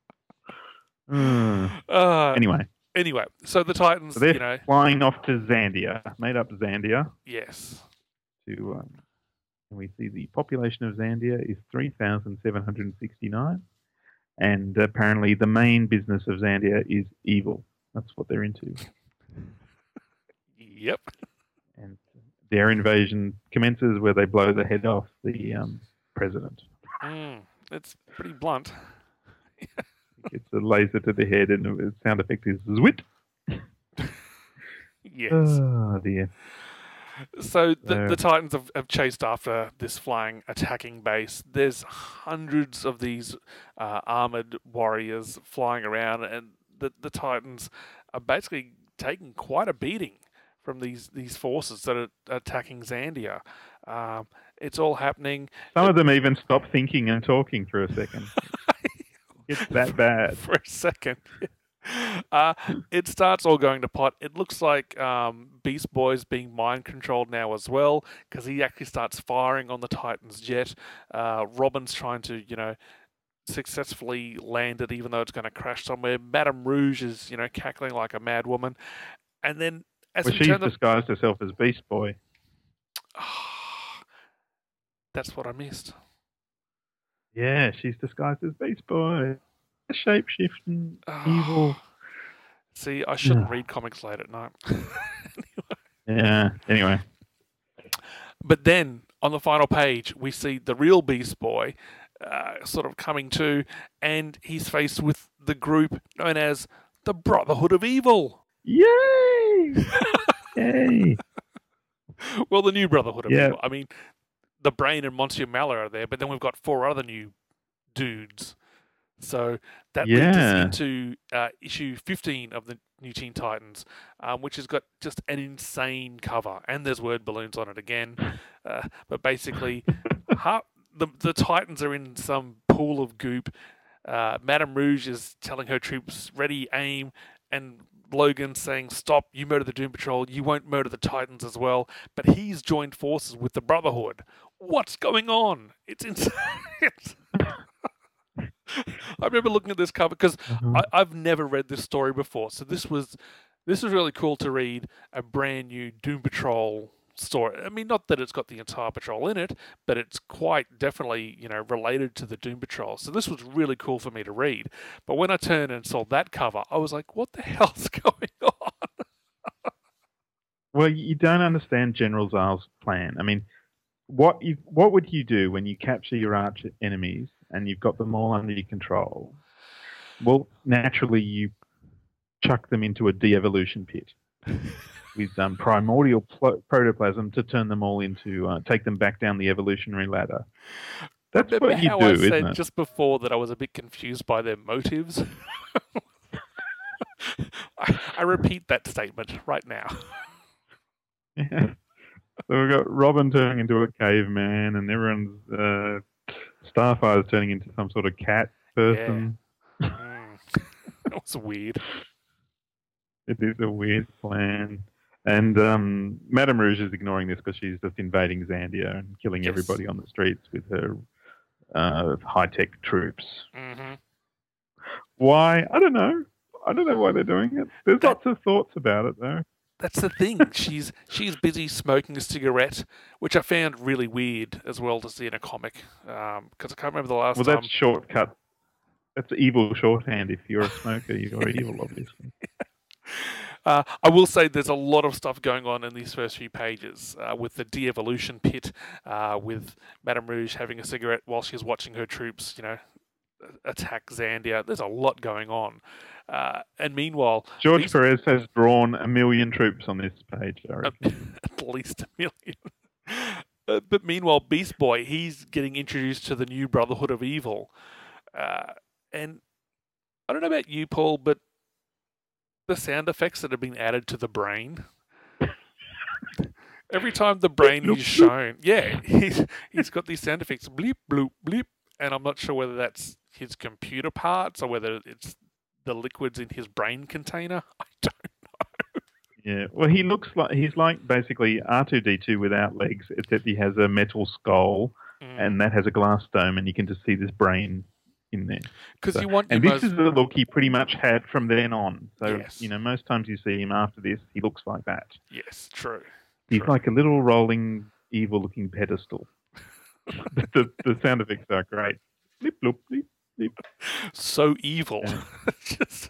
Speaker 5: Hmm.
Speaker 6: Uh,
Speaker 5: Anyway,
Speaker 6: anyway, so the Titans,
Speaker 5: so they're
Speaker 6: you know,
Speaker 5: flying off to Zandia, made up Zandia.
Speaker 6: yes,
Speaker 5: To um, and we see the population of Zandia is three thousand seven hundred sixty-nine, and apparently the main business of Zandia is evil. That's what they're into,
Speaker 6: yep.
Speaker 5: and their invasion commences where they blow the head off the um, president.
Speaker 6: Mm, it's pretty blunt.
Speaker 5: Gets a laser to the head, and the sound effect is zwit.
Speaker 6: Yes.
Speaker 5: Oh dear.
Speaker 6: So the,
Speaker 5: Uh,
Speaker 6: the Titans have, have chased after this flying attacking base. There's hundreds of these uh, armored warriors flying around, and the, the Titans are basically taking quite a beating from these, these forces that are attacking Zandia. Um, it's all happening.
Speaker 5: Some of them even stop thinking and talking for a second. It's that bad.
Speaker 6: For a second. Uh, it starts all going to pot. It looks like um, Beast Boy's being mind controlled now as well, because he actually starts firing on the Titan's jet. Uh, Robin's trying to, you know, successfully land it, even though it's going to crash somewhere. Madame Rouge is, you know, cackling like a mad woman. And then as
Speaker 5: Well,
Speaker 6: we
Speaker 5: she's
Speaker 6: turn the...
Speaker 5: disguised herself as Beast Boy.
Speaker 6: That's what I missed.
Speaker 5: Yeah, she's disguised as Beast Boy. Shape-shifting, evil.
Speaker 6: See, I shouldn't
Speaker 5: Yeah.
Speaker 6: read comics late at night.
Speaker 5: Yeah, anyway.
Speaker 6: But then, on the final page, we see the real Beast Boy uh, sort of coming to, and he's faced with the group known as the Brotherhood of Evil.
Speaker 5: Yay! Yay!
Speaker 6: Well, the new Brotherhood of
Speaker 5: Yeah.
Speaker 6: Evil. I mean, the Brain and Monsieur Mallow are there, but then we've got four other new dudes. So that leads us
Speaker 5: Yeah.
Speaker 6: into uh, issue fifteen of the New Teen Titans, um, which has got just an insane cover, and there's word balloons on it again. Uh, but basically, ha- the the Titans are in some pool of goop. Uh, Madame Rouge is telling her troops, "Ready, aim," and Logan saying, "Stop! You murder the Doom Patrol. You won't murder the Titans as well." But he's joined forces with the Brotherhood. What's going on? It's insane. I remember looking at this cover because
Speaker 5: Uh-huh.
Speaker 6: I've never read this story before, so this was this was really cool to read a brand new Doom Patrol story. I mean, not that it's got the entire patrol in it, but it's quite definitely, you know, related to the Doom Patrol. So this was really cool for me to read. But when I turned and saw that cover, I was like, "What the hell's going on?"
Speaker 5: Well, you don't understand General Zal's plan. I mean, what you, what would you do when you capture your arch enemies and you've got them all under your control? Well, naturally, you chuck them into a de-evolution pit with um, primordial pl- protoplasm to turn them all into, uh, take them back down the evolutionary ladder. That's
Speaker 6: Remember
Speaker 5: what you
Speaker 6: how
Speaker 5: do,
Speaker 6: I
Speaker 5: isn't
Speaker 6: said
Speaker 5: it?
Speaker 6: just before that I was a bit confused by their motives? I, I repeat that statement right now.
Speaker 5: Yeah. So we've got Robin turning into a caveman, and everyone's uh, Starfire's turning into some sort of cat person.
Speaker 6: Mm. That was weird.
Speaker 5: It is a weird plan. And um, Madame Rouge is ignoring this because she's just invading Zandia and killing
Speaker 6: Yes.
Speaker 5: everybody on the streets with her uh, high-tech troops.
Speaker 6: Hmm.
Speaker 5: Why? I don't know. I don't know why they're doing it. There's
Speaker 6: That-
Speaker 5: lots of thoughts about it, though.
Speaker 6: That's the thing. she's she's busy smoking a cigarette, which I found really weird as well to see in a comic. Because I can't remember the last
Speaker 5: Well,
Speaker 6: time.
Speaker 5: that's shortcut. That's evil shorthand. If you're a smoker, you're evil, obviously.
Speaker 6: Uh, I will say there's a lot of stuff going on in these first few pages uh, with the de-evolution pit, uh, with Madame Rouge having a cigarette while she's watching her troops, you know, attack Zandia. There's a lot going on. Uh, and meanwhile...
Speaker 5: George
Speaker 6: Beast...
Speaker 5: Perez has drawn a million troops on this page, I reckon.
Speaker 6: At least a million. uh, but meanwhile, Beast Boy, he's getting introduced to the new Brotherhood of Evil. Uh, and I don't know about you, Paul, but the sound effects that have been added to the brain... Every time the brain is shown... Yeah, he's, he's got these sound effects. Bleep, bloop, bleep. And I'm not sure whether that's his computer parts or whether it's the liquids in his brain container. I don't know.
Speaker 5: Yeah, well, he looks like he's like basically R two D two without legs, except he has a metal skull, mm. and that has a glass dome, and you can just see this brain in there.
Speaker 6: Because
Speaker 5: so,
Speaker 6: you want,
Speaker 5: and
Speaker 6: you
Speaker 5: this
Speaker 6: most...
Speaker 5: is the look he pretty much had from then on. So
Speaker 6: yes.
Speaker 5: you know, most times you see him after this, he looks like that.
Speaker 6: Yes, true.
Speaker 5: He's
Speaker 6: true.
Speaker 5: like a little rolling, evil-looking pedestal. the the sound effects are great. Blip, bloop, blip, blip.
Speaker 6: So evil.
Speaker 5: Yeah.
Speaker 6: Just...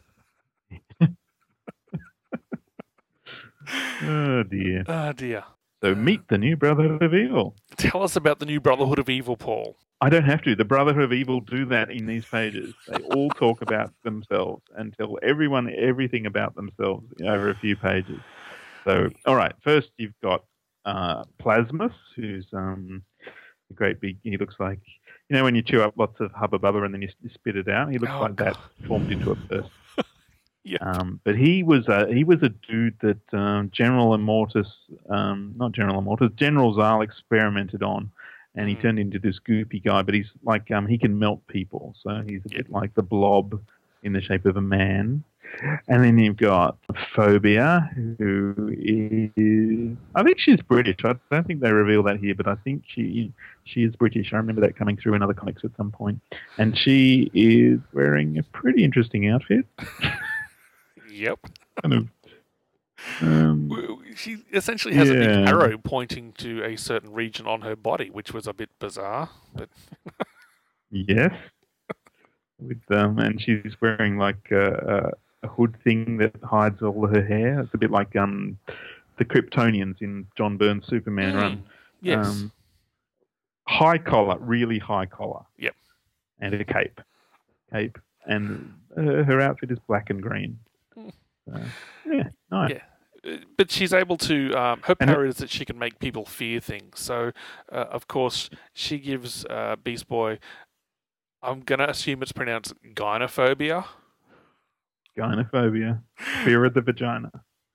Speaker 5: Oh dear.
Speaker 6: Oh dear.
Speaker 5: So meet the new Brotherhood of Evil.
Speaker 6: Tell us about the new Brotherhood of Evil, Paul.
Speaker 5: I don't have to. The Brotherhood of Evil do that in these pages. They all talk about themselves and tell everyone everything about themselves over a few pages. So, all right. First, you've got uh, Plasmus, who's um, a great big. He looks like, you know, when you chew up lots of Hubba Bubba and then you, you spit it out. He looks
Speaker 6: oh,
Speaker 5: like
Speaker 6: God.
Speaker 5: that formed into a person.
Speaker 6: Yeah.
Speaker 5: Um, but he was a he was a dude that um, General Immortus, um, not General Immortus, General Zal experimented on, and he
Speaker 6: mm.
Speaker 5: turned into this goopy guy. But he's like um, he can melt people, so he's a
Speaker 6: yeah.
Speaker 5: bit like the Blob in the shape of a man. And then you've got Phobia, who is I think she's British. I don't think they reveal that here, but I think she she is British. I remember that coming through in other comics at some point, and she is wearing a pretty interesting outfit.
Speaker 6: Yep.
Speaker 5: Kind of, um,
Speaker 6: she essentially has
Speaker 5: yeah.
Speaker 6: a big arrow pointing to a certain region on her body, which was a bit bizarre. But
Speaker 5: yes, with um, and she's wearing like a, a hood thing that hides all her hair. It's a bit like um, the Kryptonians in John Byrne's Superman
Speaker 6: mm.
Speaker 5: run.
Speaker 6: Yes.
Speaker 5: Um, high collar, really high collar.
Speaker 6: Yep.
Speaker 5: And a cape, cape, and uh, her outfit is black and green. So, yeah, nice.
Speaker 6: Yeah, but she's able to. Um, her
Speaker 5: And
Speaker 6: power is that she can make people fear things. So, uh, of course, she gives uh, Beast Boy. I'm gonna assume it's pronounced gynophobia.
Speaker 5: Gynophobia, fear of the vagina.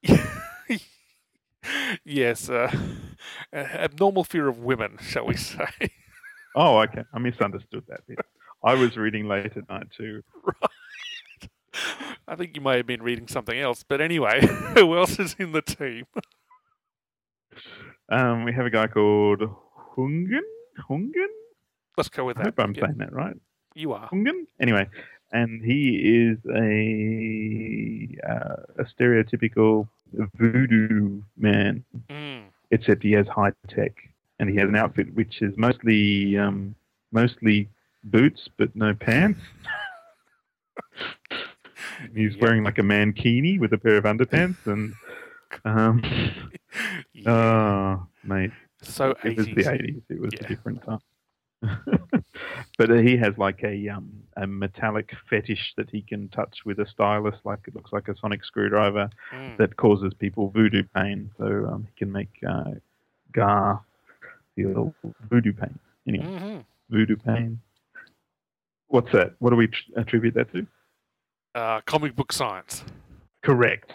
Speaker 6: Yes, uh, abnormal fear of women, shall we say?
Speaker 5: Oh, okay. I misunderstood that bit. I was reading late at night too.
Speaker 6: Right. I think you may have been reading something else, but anyway, who else is in the team?
Speaker 5: Um, we have a guy called Hungen. Hungen?
Speaker 6: Let's go with that.
Speaker 5: I hope I'm
Speaker 6: yeah.
Speaker 5: saying that right.
Speaker 6: You are.
Speaker 5: Hungen? Anyway, and he is a uh, a stereotypical voodoo man,
Speaker 6: mm.
Speaker 5: except he has high tech, and he has an outfit which is mostly um, mostly boots but no pants. He's yep. wearing like a mankini with a pair of underpants, and um, yeah. oh, mate,
Speaker 6: so
Speaker 5: it
Speaker 6: eighties.
Speaker 5: was the eighties. It was
Speaker 6: yeah.
Speaker 5: a different time. But uh, he has like a um a metallic fetish that he can touch with a stylus, like it looks like a sonic screwdriver,
Speaker 6: mm.
Speaker 5: that causes people voodoo pain. So um, he can make uh, Gar feel voodoo pain. Anyway,
Speaker 6: mm-hmm.
Speaker 5: voodoo pain. What's that? What do we tr- attribute that to?
Speaker 6: Uh, comic book science.
Speaker 5: Correct.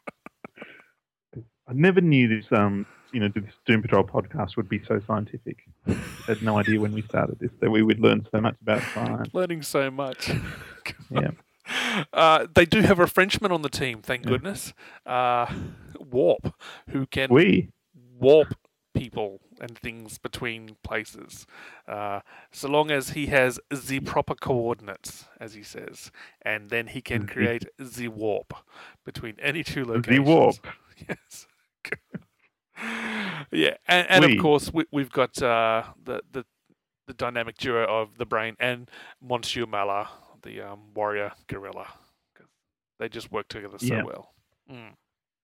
Speaker 5: I never knew this. Um, you know, this Doom Patrol podcast would be so scientific. I had no idea when we started this that we would learn so much about science.
Speaker 6: Learning so much.
Speaker 5: Yeah.
Speaker 6: Uh, they do have a Frenchman on the team, thank yeah. goodness. Uh, Warp, who can
Speaker 5: we
Speaker 6: warp people and things between places, uh, so long as he has the proper coordinates, as he says, and then he can create the warp between any two locations.
Speaker 5: The warp.
Speaker 6: Yes. Yeah, and, and
Speaker 5: we.
Speaker 6: of course we, we've got uh, the, the the dynamic duo of the Brain and Monsieur Mallah, the um, warrior gorilla. They just work together so
Speaker 5: yeah.
Speaker 6: well. Mm.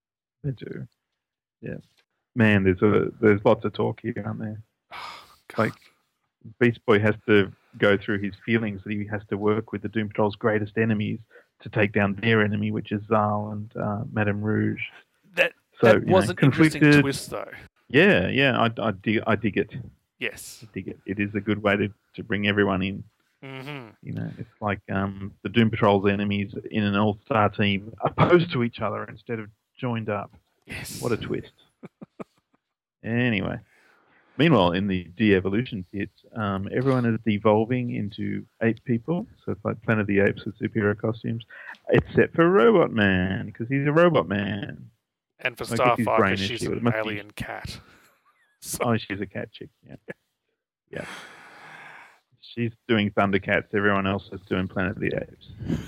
Speaker 5: They do. Yeah. Man, there's a there's lots of talk here, aren't there? Like, Beast Boy has to go through his feelings that he has to work with the Doom Patrol's greatest enemies to take down their enemy, which is Zal and uh, Madame Rouge.
Speaker 6: That
Speaker 5: So,
Speaker 6: that
Speaker 5: you know,
Speaker 6: was an interesting
Speaker 5: conflicted-
Speaker 6: twist, though.
Speaker 5: Yeah, yeah, I, I, dig, I dig it.
Speaker 6: Yes.
Speaker 5: I dig it. It is a good way to, to bring everyone in.
Speaker 6: Mm-hmm.
Speaker 5: You know, it's like um, the Doom Patrol's enemies in an all-star team opposed to each other instead of joined up.
Speaker 6: Yes.
Speaker 5: What a twist. Anyway. Meanwhile, in the de-evolution pit, um, everyone is devolving into ape people. So it's like Planet of the Apes with superhero costumes. Except for Robot Man, because he's a robot man.
Speaker 6: And for
Speaker 5: I guess his
Speaker 6: Starfire,
Speaker 5: brain
Speaker 6: because she's
Speaker 5: issue, it
Speaker 6: an
Speaker 5: must be-
Speaker 6: alien cat. So,
Speaker 5: Oh, she's a cat chick. Yeah. Yeah. She's doing Thundercats. Everyone else is doing Planet of the Apes.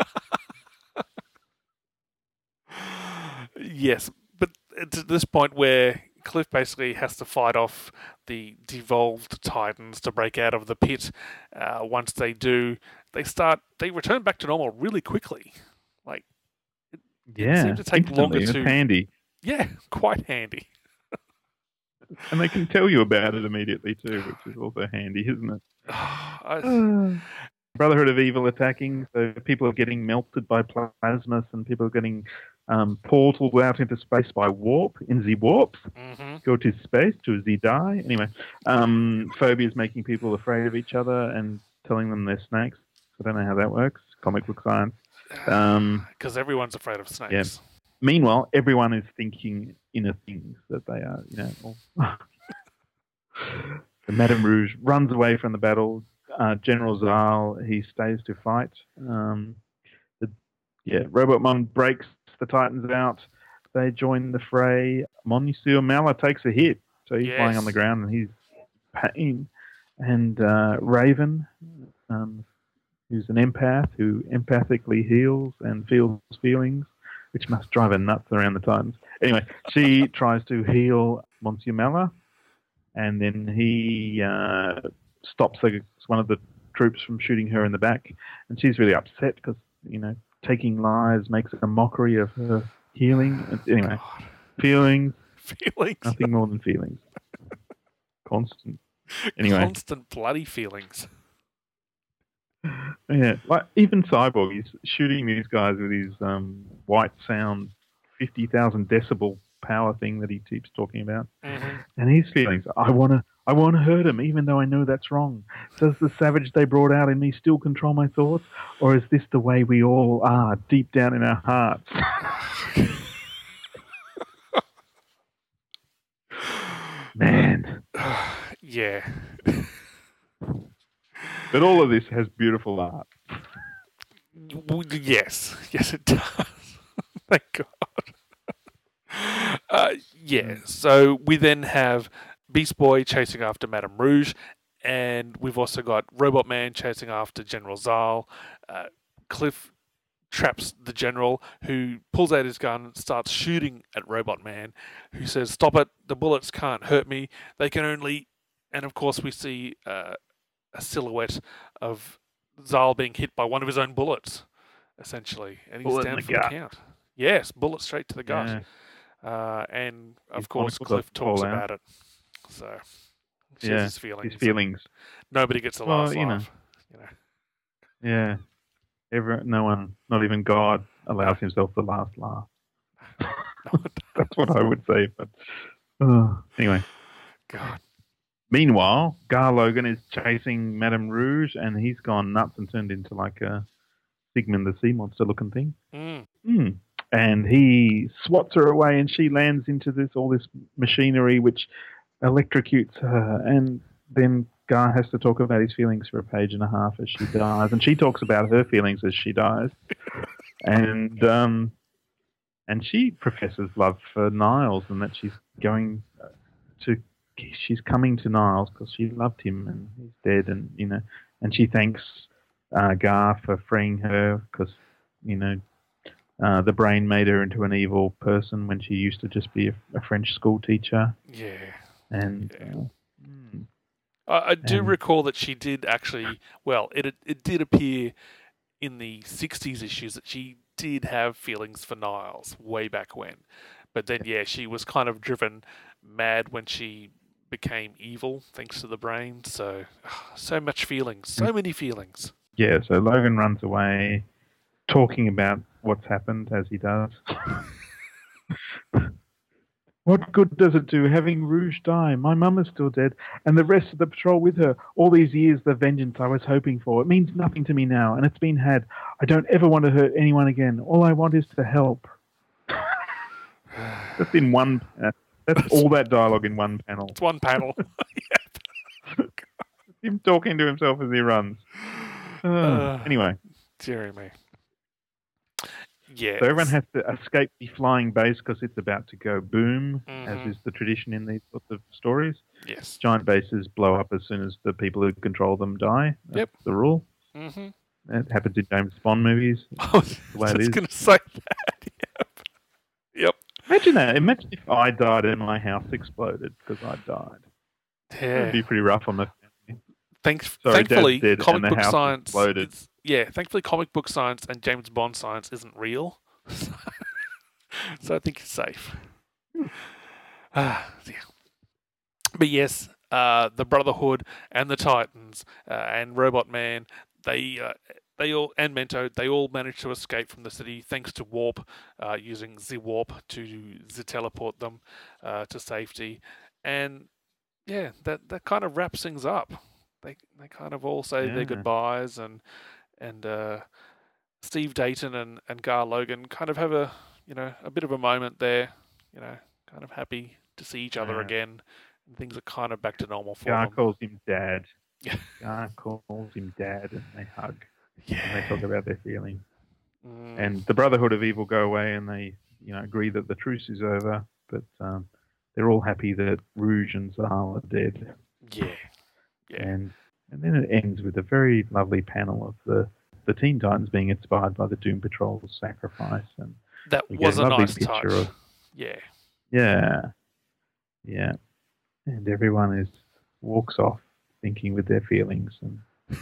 Speaker 6: yes, but it's at this point where Cliff basically has to fight off the devolved Titans to break out of the pit. Uh, once they do, they start. They return back to normal really quickly. Like,
Speaker 5: Yeah.
Speaker 6: seemed to take longer
Speaker 5: instantly,
Speaker 6: to-
Speaker 5: It's handy.
Speaker 6: yeah, quite handy.
Speaker 5: And they can tell you about it immediately too, which is also handy, isn't it?
Speaker 6: I-
Speaker 5: Brotherhood of Evil attacking, so people are getting melted by plasmas and people are getting um, portaled out into space by warp, in the warps.
Speaker 6: mhm.
Speaker 5: Go to space, to the die. Anyway, um, phobia is making people afraid of each other and telling them they're snakes. I don't know how that works. Comic book science. Um,
Speaker 6: Because everyone's afraid of snakes.
Speaker 5: Yeah. Meanwhile, everyone is thinking inner things that they are, you know. All... Madame Rouge runs away from the battle. Uh, General Zal, he stays to fight. Um, the, yeah, Robot Mom breaks the Titans out. They join the fray. Monsieur Mala takes a hit, so he's
Speaker 6: Yes.
Speaker 5: lying on the ground and he's pain. And uh, Raven, um, who's an empath who empathically heals and feels feelings, which must drive her nuts around the Titans. Anyway, she tries to heal Monsieur Mala, and then he uh, stops the, one of the troops from shooting her in the back, and she's really upset because, you know, taking lives makes a mockery of her healing. Anyway, feelings,
Speaker 6: Feelings.
Speaker 5: nothing more than feelings. Constant. Anyway.
Speaker 6: Constant bloody feelings.
Speaker 5: Yeah, like even Cyborg, he's shooting these guys with his um, white sound, fifty thousand decibel power thing that he keeps talking about,
Speaker 6: Mhm.
Speaker 5: and his feelings. I wanna, I wanna hurt him, even though I know that's wrong. Does the savage they brought out in me still control my thoughts, or is this the way we all are deep down in our hearts? Man,
Speaker 6: Yeah.
Speaker 5: but all of this has beautiful art.
Speaker 6: W- Yes. Yes, it does. Thank God. Uh, yeah, so we then have Beast Boy chasing after Madame Rouge, and we've also got Robot Man chasing after General Zal. Uh, Cliff traps the General, who pulls out his gun and starts shooting at Robot Man, who says, "Stop it, the bullets can't hurt me, they can only..." And of course we see uh, a silhouette of Zal being hit by one of his own bullets, essentially, and he's
Speaker 5: Bullet in
Speaker 6: down
Speaker 5: the
Speaker 6: for
Speaker 5: gut.
Speaker 6: the count. Yes, bullet straight to the gut.
Speaker 5: Yeah.
Speaker 6: Uh, and of
Speaker 5: His
Speaker 6: course,
Speaker 5: comic
Speaker 6: Cliff
Speaker 5: book
Speaker 6: talks
Speaker 5: fall out.
Speaker 6: about it. So, shares
Speaker 5: Yeah,
Speaker 6: his feelings.
Speaker 5: his feelings.
Speaker 6: Nobody gets the
Speaker 5: Well,
Speaker 6: last
Speaker 5: you know.
Speaker 6: laugh. You know.
Speaker 5: Yeah. Every, no one, not even God, allows himself the last laugh. That's what I would say. But uh, anyway.
Speaker 6: God.
Speaker 5: Meanwhile, Gar Logan is chasing Madame Rouge, and he's gone nuts and turned into like a Sigmund the Sea Monster looking thing.
Speaker 6: Mm.
Speaker 5: Hmm. And he swats her away, and she lands into this all this machinery which electrocutes her. And then Gar has to talk about his feelings for a page and a half as she dies, and she talks about her feelings as she dies. And um, and she professes love for Niles, and that she's going to, she's coming to Niles because she loved him, and he's dead, and you know, and she thanks uh, Gar for freeing her because you know. Uh, the brain made her into an evil person when she used to just be a, a French school teacher.
Speaker 6: Yeah.
Speaker 5: And
Speaker 6: Yeah.
Speaker 5: uh, hmm.
Speaker 6: I, I do
Speaker 5: And-
Speaker 6: recall that she did actually, well, it it did appear in the sixties issues that she did have feelings for Niles way back when. But then, yeah, she was kind of driven mad when she became evil thanks to the brain. So, so much feelings, so many feelings.
Speaker 5: Yeah, so Logan runs away, talking about what's happened as he does. What good does it do having Rouge die? My mum is still dead, and the rest of the patrol with her. All these years, the vengeance I was hoping for. It means nothing to me now, and it's been had. I don't ever want to hurt anyone again. All I want is to help. That's in one. Uh, that's all that dialogue in one panel.
Speaker 6: It's one panel.
Speaker 5: Him talking to himself as he runs. Uh, uh, anyway.
Speaker 6: Dear me. Yeah.
Speaker 5: So everyone has to escape the flying base because it's about to go boom,
Speaker 6: mm-hmm.
Speaker 5: as is the tradition in these sorts of stories.
Speaker 6: Yes.
Speaker 5: Giant bases blow up as soon as the people who control them die. That's
Speaker 6: yep.
Speaker 5: the rule.
Speaker 6: Mm-hmm.
Speaker 5: That happens in James Bond movies.
Speaker 6: I was just going to say that. Yep. Yep.
Speaker 5: Imagine that. Imagine if I died and my house exploded because I died.
Speaker 6: Yeah.
Speaker 5: It'd be pretty rough on the family.
Speaker 6: Thanks,
Speaker 5: Sorry,
Speaker 6: thankfully,
Speaker 5: dead
Speaker 6: comic book
Speaker 5: house
Speaker 6: science.
Speaker 5: Exploded.
Speaker 6: Is, yeah, thankfully, comic book science and James Bond science isn't real. So I think it's safe. Uh, yeah. But yes, uh, the Brotherhood and the Titans uh, and Robot Man, they uh, they all and Mento, they all managed to escape from the city thanks to Warp, uh, using the Warp to the teleport them uh, to safety, and yeah, that that kind of wraps things up. They they kind of all say
Speaker 5: yeah.
Speaker 6: their goodbyes, and and uh, Steve Dayton and, and Gar Logan kind of have a you know a bit of a moment there, you know, kind of happy to see each other
Speaker 5: yeah.
Speaker 6: again. And things are kind of back to normal for
Speaker 5: Gar
Speaker 6: them.
Speaker 5: calls him Dad.
Speaker 6: Yeah.
Speaker 5: Gar calls him Dad, and they hug.
Speaker 6: Yeah.
Speaker 5: And they talk about their feelings.
Speaker 6: Mm.
Speaker 5: And the Brotherhood of Evil go away, and they you know agree that the truce is over, but um, they're all happy that Rouge and Zal are dead.
Speaker 6: Yeah. Yeah.
Speaker 5: And and then it ends with a very lovely panel of the, the Teen Titans being inspired by the Doom Patrol's sacrifice. And
Speaker 6: that was a nice touch. Of, yeah.
Speaker 5: Yeah. Yeah. And everyone is walks off thinking with their feelings and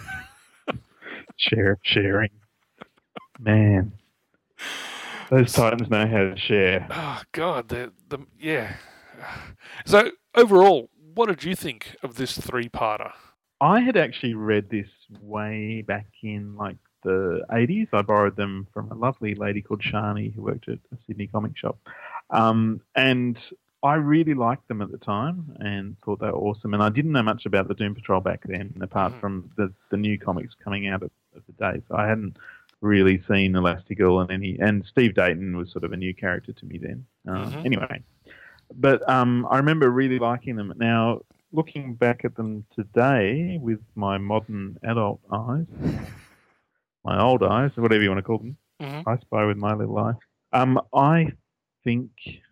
Speaker 5: share sharing. Man. Those Titans know how to share.
Speaker 6: Oh God, the the yeah. So overall, what did you think of this three-parter?
Speaker 5: I had actually read this way back in like the eighties. I borrowed them from a lovely lady called Shani who worked at a Sydney comic shop. Um, and I really liked them at the time and thought they were awesome. And I didn't know much about the Doom Patrol back then, apart mm-hmm. from the, the new comics coming out of, of the day. So I hadn't really seen Elastigirl and any. And Steve Dayton was sort of a new character to me then. Uh, mm-hmm. Anyway, but um, I remember really liking them. Now, looking back at them today with my modern adult eyes, my old eyes, whatever you want to call them,
Speaker 6: mm-hmm.
Speaker 5: I spy with my little eye. Um, I think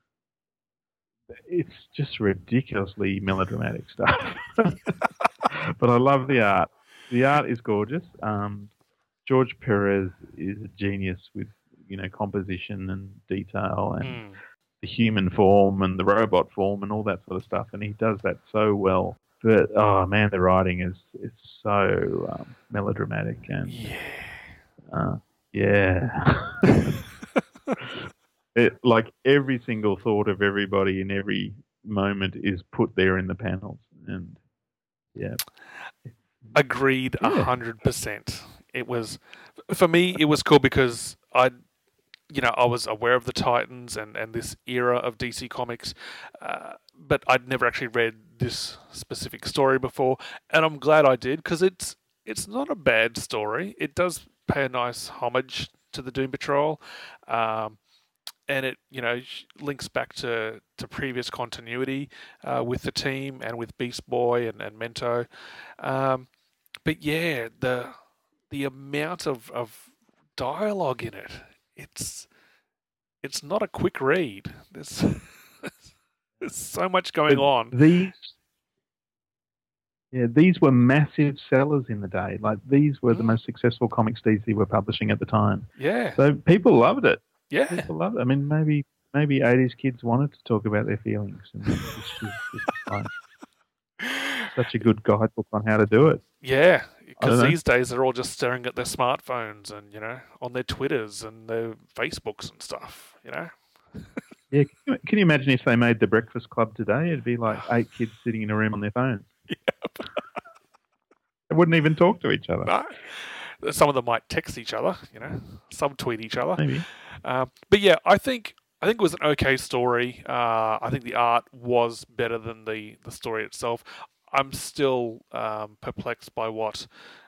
Speaker 5: it's just ridiculously melodramatic stuff. But I love the art. The art is gorgeous. Um, George Perez is a genius with, you know, composition and detail and
Speaker 6: mm.
Speaker 5: the human form and the robot form and all that sort of stuff. And he does that so well. But, oh, man, the writing is, is so um, melodramatic. And,
Speaker 6: yeah.
Speaker 5: Uh, yeah. It, like every single thought of everybody in every moment is put there in the panels, and yeah,
Speaker 6: agreed a hundred percent. It was for me. It was cool because I, you know, I was aware of the Titans and, and this era of D C Comics, uh, but I'd never actually read this specific story before, and I'm glad I did because it's it's not a bad story. It does pay a nice homage to the Doom Patrol. Um, And it, you know, links back to, to previous continuity uh, with the team and with Beast Boy and, and Mento. Um, but yeah, the the amount of, of dialogue in it, it's it's not a quick read. There's there's so much going
Speaker 5: but
Speaker 6: on.
Speaker 5: These yeah, these were massive sellers in the day. Like these were mm. the most successful comics D C were publishing at the time.
Speaker 6: Yeah.
Speaker 5: So people loved it.
Speaker 6: Yeah,
Speaker 5: people love it. I mean, maybe maybe eighties kids wanted to talk about their feelings, and this is, this is like such a good guidebook on how to do it.
Speaker 6: Yeah, because these days they're all just staring at their smartphones and you know on their Twitters and their Facebooks and stuff. You know.
Speaker 5: Yeah, can you, can you imagine if they made the Breakfast Club today? It'd be like eight kids sitting in a room on their phones.
Speaker 6: Yep.
Speaker 5: They wouldn't even talk to each other.
Speaker 6: No. Some of them might text each other, you know, subtweet each other.
Speaker 5: Maybe.
Speaker 6: Um, but yeah, I think I think it was an okay story. Uh, I think the art was better than the, the story itself. I'm still um, perplexed by what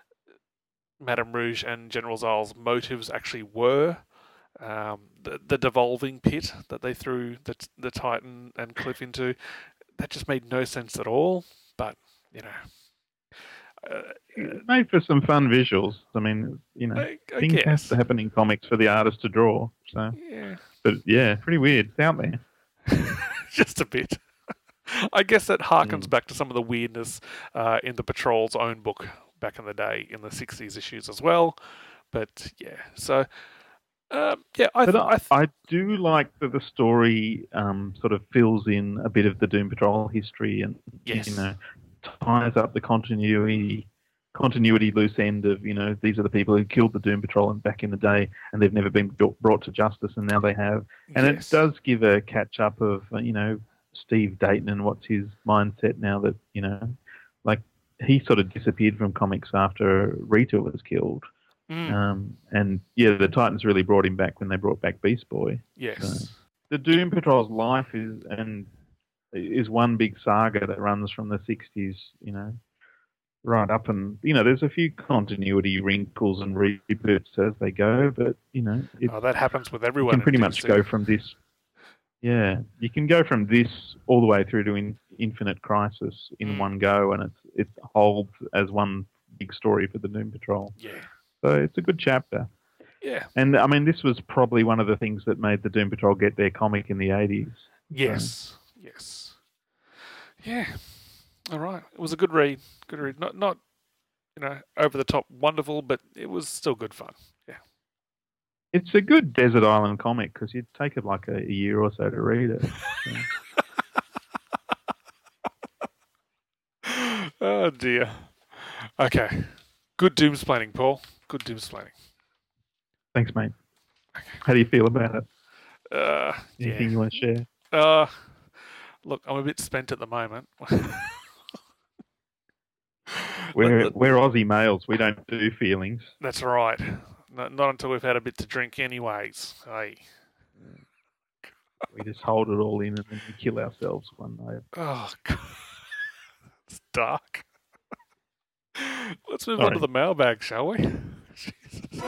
Speaker 6: Madame Rouge and General Zal's motives actually were. Um, the, the devolving pit that they threw the the Titan and Cliff into, that just made no sense at all. But you know, uh,
Speaker 5: It made for some fun visuals. I mean, you know,
Speaker 6: I, I
Speaker 5: things
Speaker 6: guess.
Speaker 5: have to happen in comics for the artist to draw. So,
Speaker 6: Yeah,
Speaker 5: but yeah, pretty weird. It's out there.
Speaker 6: just a bit. I guess that harkens
Speaker 5: Mm.
Speaker 6: back to some of the weirdness uh, in the Patrol's own book back in the day in the sixties issues as well. But yeah, so um, yeah, I,
Speaker 5: But
Speaker 6: th-
Speaker 5: I,
Speaker 6: I th-
Speaker 5: I do like that the story um, sort of fills in a bit of the Doom Patrol history and
Speaker 6: Yes.
Speaker 5: you know ties up the continuity continuity loose end of you know these are the people who killed the Doom Patrol and back in the day and they've never been brought brought to justice and now they have. And
Speaker 6: yes.
Speaker 5: it does give a catch up of uh, you know Steve Dayton and what's his mindset now that you know like he sort of disappeared from comics after Rita was killed.
Speaker 6: Mm,
Speaker 5: Um, and yeah, the Titans really brought him back when they brought back Beast Boy.
Speaker 6: yes.
Speaker 5: The Doom Patrol's life is and is one big saga that runs from the sixties, you know, right up and you know, there's a few continuity wrinkles and reboots as they go, but you know, it
Speaker 6: Oh, that happens with
Speaker 5: you
Speaker 6: everyone.
Speaker 5: can
Speaker 6: in
Speaker 5: pretty
Speaker 6: D
Speaker 5: much
Speaker 6: C.
Speaker 5: go from this. Yeah, you can go from this all the way through to in, Infinite Crisis in
Speaker 6: Mm.
Speaker 5: one go, and it's it holds as one big story for the Doom Patrol.
Speaker 6: Yeah,
Speaker 5: So it's a good chapter.
Speaker 6: yeah,
Speaker 5: And I mean, this was probably one of the things that made the Doom Patrol get their comic in the eighties.
Speaker 6: yes, yes, yeah. All right, it was a good read. Good read. Not not you know over the top wonderful, but it was still good fun. Yeah.
Speaker 5: It's a good desert island comic because you'd take it like a, a year or so to read it. So.
Speaker 6: Oh dear. Okay. Good doomsplaining, Paul. Good doomsplaining.
Speaker 5: Thanks, mate. How do you feel about it?
Speaker 6: Uh,
Speaker 5: Anything
Speaker 6: yeah.
Speaker 5: you want to share?
Speaker 6: Uh, look, I'm a bit spent at the moment.
Speaker 5: We're,
Speaker 6: Let-
Speaker 5: we're Aussie males. We don't do feelings.
Speaker 6: That's right. Not, not until we've had a bit to drink, anyways. Hey.
Speaker 5: We just hold it all in and then we kill ourselves one night.
Speaker 6: Oh, God. It's dark. Let's move
Speaker 5: All
Speaker 6: on to
Speaker 5: right.
Speaker 6: the mailbag, shall we? Jesus.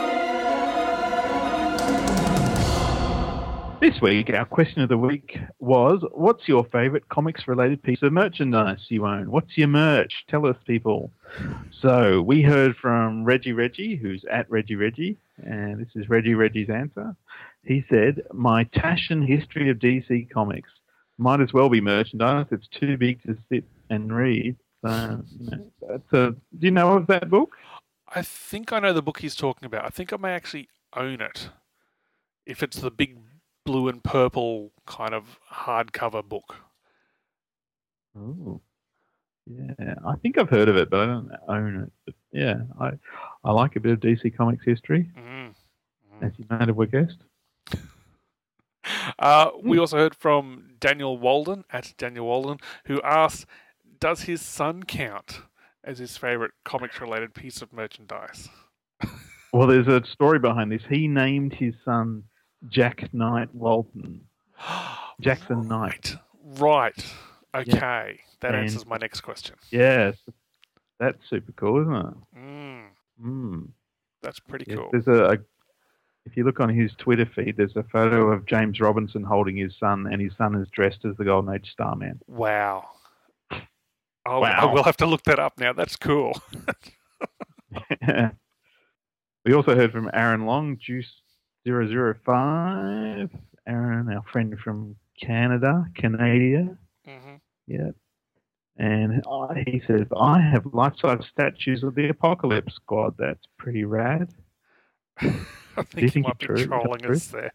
Speaker 5: This week, our question of the week was, what's your favourite comics-related piece of merchandise you own? What's your merch? Tell us, people. So we heard from Reggie Reggie, who's at Reggie Reggie, and this is Reggie Reggie's answer. He said, my Taschen History of D C Comics. Might as well be merchandise. It's too big to sit and read. So, you know, that's a, do you know of that book?
Speaker 6: I think I know the book he's talking about. I think I may actually own it. If it's the big blue and purple kind of hardcover book.
Speaker 5: Oh, yeah. I think I've heard of it, but I don't own it. But yeah, I I like a bit of D C Comics history,
Speaker 6: Mm.
Speaker 5: as you might have guessed.
Speaker 6: Uh, we also heard from Daniel Walden, at Daniel Walden, who asked, does his son count as his favourite comics-related piece of merchandise?
Speaker 5: Well, there's a story behind this. He named his son Jack Knight Walton. Jackson Knight.
Speaker 6: Right. Right. Okay. That
Speaker 5: And-
Speaker 6: answers my next question.
Speaker 5: Yes. That's super cool, isn't it?
Speaker 6: Mm,
Speaker 5: Mm.
Speaker 6: that's pretty
Speaker 5: Yes,
Speaker 6: cool.
Speaker 5: there's a, a, if you look on his Twitter feed, there's a photo of James Robinson holding his son, and his son is dressed as the Golden Age Starman.
Speaker 6: Wow. I'll,
Speaker 5: Wow.
Speaker 6: I will have to look that up now. That's cool.
Speaker 5: We also heard from Aaron Long, Juice zero zero five. Aaron, our friend from Canada, Canada.
Speaker 6: hmm
Speaker 5: Yeah. And I, he says, I have life-size statues of the Apocalypse Squad. That's pretty rad.
Speaker 6: I
Speaker 5: you
Speaker 6: think he
Speaker 5: think
Speaker 6: might
Speaker 5: it's
Speaker 6: be
Speaker 5: true? Is that
Speaker 6: trolling
Speaker 5: true?
Speaker 6: us there.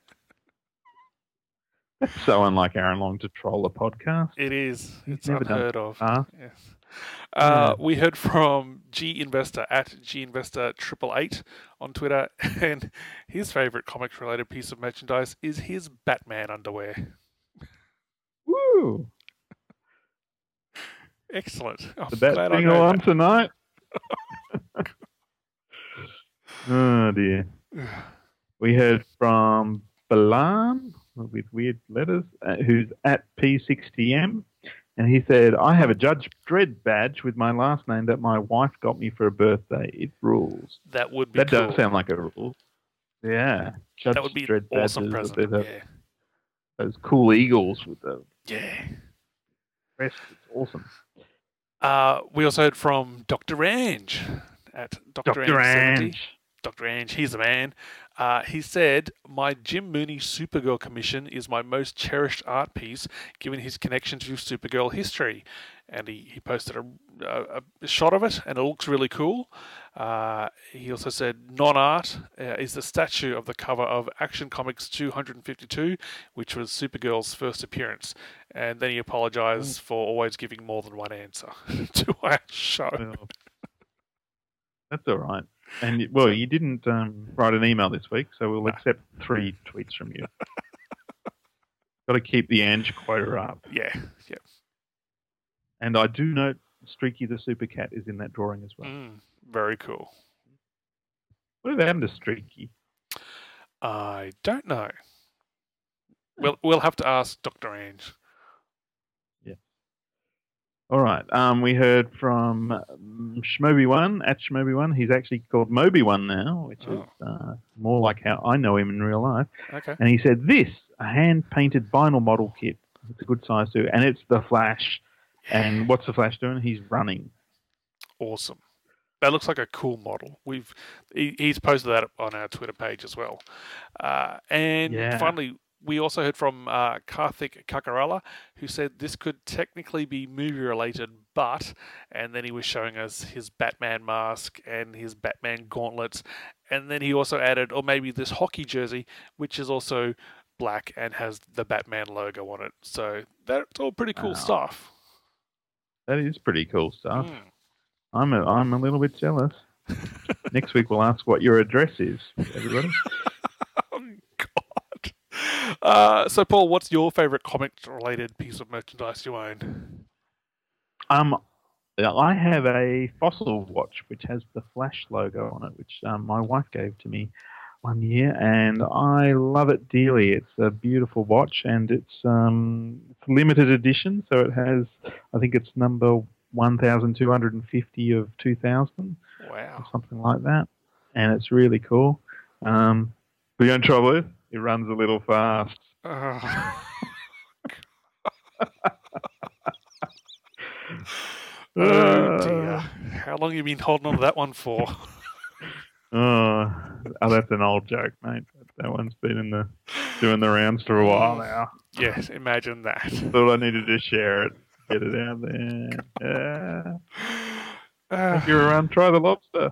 Speaker 5: That's so unlike Aaron Long to troll a podcast.
Speaker 6: It is.
Speaker 5: He's
Speaker 6: It's
Speaker 5: never done
Speaker 6: unheard of.
Speaker 5: Huh?
Speaker 6: Yes. Uh, we heard from G Investor at G Investor triple eight on Twitter, and his favourite comics-related piece of merchandise is his Batman underwear.
Speaker 5: Woo!
Speaker 6: Excellent. I'm
Speaker 5: The bat
Speaker 6: glad I
Speaker 5: thing
Speaker 6: know
Speaker 5: on
Speaker 6: that.
Speaker 5: tonight. Oh dear. We heard from Balan with weird letters, uh, who's at P sixty M, and he said, "I have a Judge Dredd badge with my last name that my wife got me for a birthday. It rules."
Speaker 6: That would be
Speaker 5: That
Speaker 6: cool.
Speaker 5: does sound like a rule. Yeah, Judge
Speaker 6: That would be
Speaker 5: Dredd
Speaker 6: an awesome
Speaker 5: badges,
Speaker 6: present.
Speaker 5: those-
Speaker 6: Yeah.
Speaker 5: Those cool eagles with the
Speaker 6: Yeah.
Speaker 5: crest. It's awesome.
Speaker 6: Uh, we also heard from Doctor Ange at Doctor
Speaker 5: Doctor
Speaker 6: Ange.
Speaker 5: Ange.
Speaker 6: Doctor Ange, he's the man. Uh, he said, "My Jim Mooney Supergirl commission is my most cherished art piece, given his connection to Supergirl history." And he, he posted a, a, a shot of it, and it looks really cool. Uh, he also said, "Non-art uh, is the statue of the cover of Action Comics two fifty-two, which was Supergirl's first appearance." And then he apologized for always giving more than one answer to our show.
Speaker 5: Well, that's all right. And well, you didn't um, write an email this week, so we'll accept three tweets from you. Got to keep the Ange quota up.
Speaker 6: Yeah, yeah.
Speaker 5: And I do note Streaky the Super Cat is in that drawing as well.
Speaker 6: Mm, very cool.
Speaker 5: What happened to Streaky?
Speaker 6: I don't know. We'll we'll have to ask Doctor Ange.
Speaker 5: All right. Um, we heard from um, Shmoby One at Shmoby One. He's actually called Moby One now, which
Speaker 6: Oh.
Speaker 5: is uh, more like how I know him in real life.
Speaker 6: Okay.
Speaker 5: And he said, "This a hand-painted vinyl model kit. It's a good size too, and it's the Flash. And what's the Flash doing? He's running.
Speaker 6: Awesome. That looks like a cool model. We've he, he's posted that on our Twitter page as well. Uh, and
Speaker 5: Yeah.
Speaker 6: finally, we also heard from uh, Karthik Kakarala, who said this could technically be movie related, but, and then he was showing us his Batman mask and his Batman gauntlets, and then he also added, or maybe this hockey jersey, which is also black and has the Batman logo on it. So that's all pretty cool
Speaker 5: Wow.
Speaker 6: stuff.
Speaker 5: That is pretty cool stuff.
Speaker 6: Mm.
Speaker 5: I'm a, I'm a little bit jealous. Next week we'll ask what your address is, everybody.
Speaker 6: Oh, God. Uh, so, Paul, what's your favourite comic-related piece of merchandise you own?
Speaker 5: Um, I have a Fossil watch which has the Flash logo on it, which um, my wife gave to me one year, and I love it dearly. It's a beautiful watch, and it's um, it's limited edition, so it has, I think it's number one thousand two hundred fifty of two thousand,
Speaker 6: Wow.
Speaker 5: or something like that, and it's really cool. Um, the only trouble is, it runs a little fast.
Speaker 6: Uh, oh,
Speaker 5: Uh,
Speaker 6: dear. How long have you been holding on to that one for?
Speaker 5: Oh, oh, that's an old joke, mate. That one's been in the doing the rounds for a while now.
Speaker 6: Yes, imagine that.
Speaker 5: Thought I needed to share it, get it out there. Yeah.
Speaker 6: Uh,
Speaker 5: If you're around, try the lobster.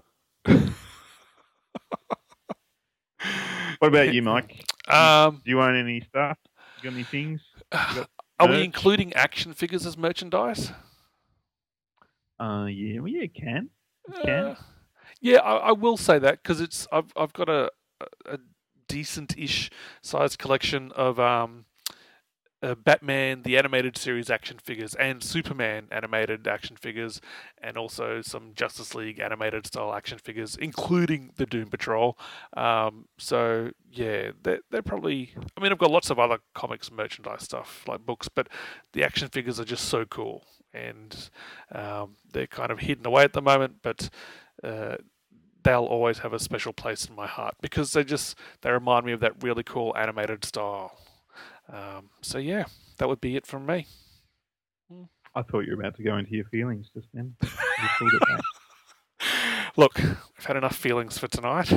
Speaker 5: What about you, Mike?
Speaker 6: um,
Speaker 5: Do you own any stuff? You got any things? You got
Speaker 6: are we
Speaker 5: merch?
Speaker 6: including action figures as merchandise?
Speaker 5: Uh, yeah, well, yeah, you can. You can.
Speaker 6: Uh, yeah, I, I will say that because it's I've I've got a a decent-ish sized collection of um, uh, Batman the animated series action figures and Superman animated action figures, and also some Justice League animated style action figures, including the Doom Patrol. Um, so yeah, they're they're probably. I mean, I've got lots of other comics merchandise stuff like books, but the action figures are just so cool. And um, they're kind of hidden away at the moment, but uh, they'll always have a special place in my heart because they just they remind me of that really cool animated style. Um, so yeah, that would be it from me.
Speaker 5: I thought you were about to go into your feelings just then. You pulled it back.
Speaker 6: Look, we've had enough feelings for tonight.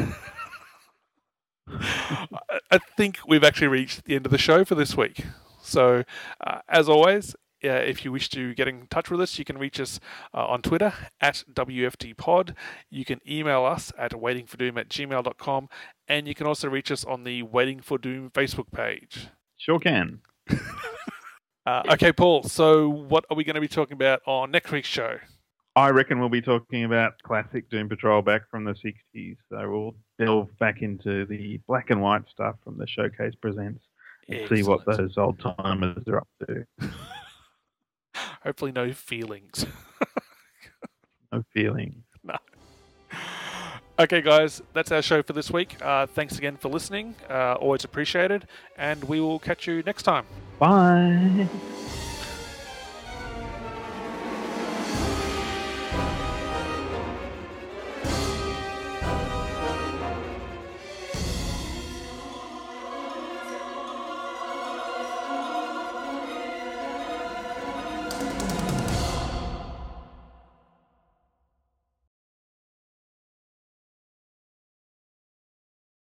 Speaker 6: I, I think we've actually reached the end of the show for this week. So, uh, as always, Uh, if you wish to get in touch with us, you can reach us uh, on Twitter at W F D pod. You can email us at waitingfordoom at gmail dot com. And you can also reach us on the Waiting for Doom Facebook page.
Speaker 5: Sure can.
Speaker 6: Uh, okay, Paul. So, what are we going to be talking about on next week's show?
Speaker 5: I reckon we'll be talking about classic Doom Patrol back from the sixties. So we'll delve back into the black and white stuff from the Showcase Presents and
Speaker 6: Excellent.
Speaker 5: see what those old timers are up to.
Speaker 6: Hopefully, no feelings.
Speaker 5: No feeling.
Speaker 6: No. Okay, guys, that's our show for this week. Uh, thanks again for listening. Uh, always appreciated. And we will catch you next time.
Speaker 5: Bye.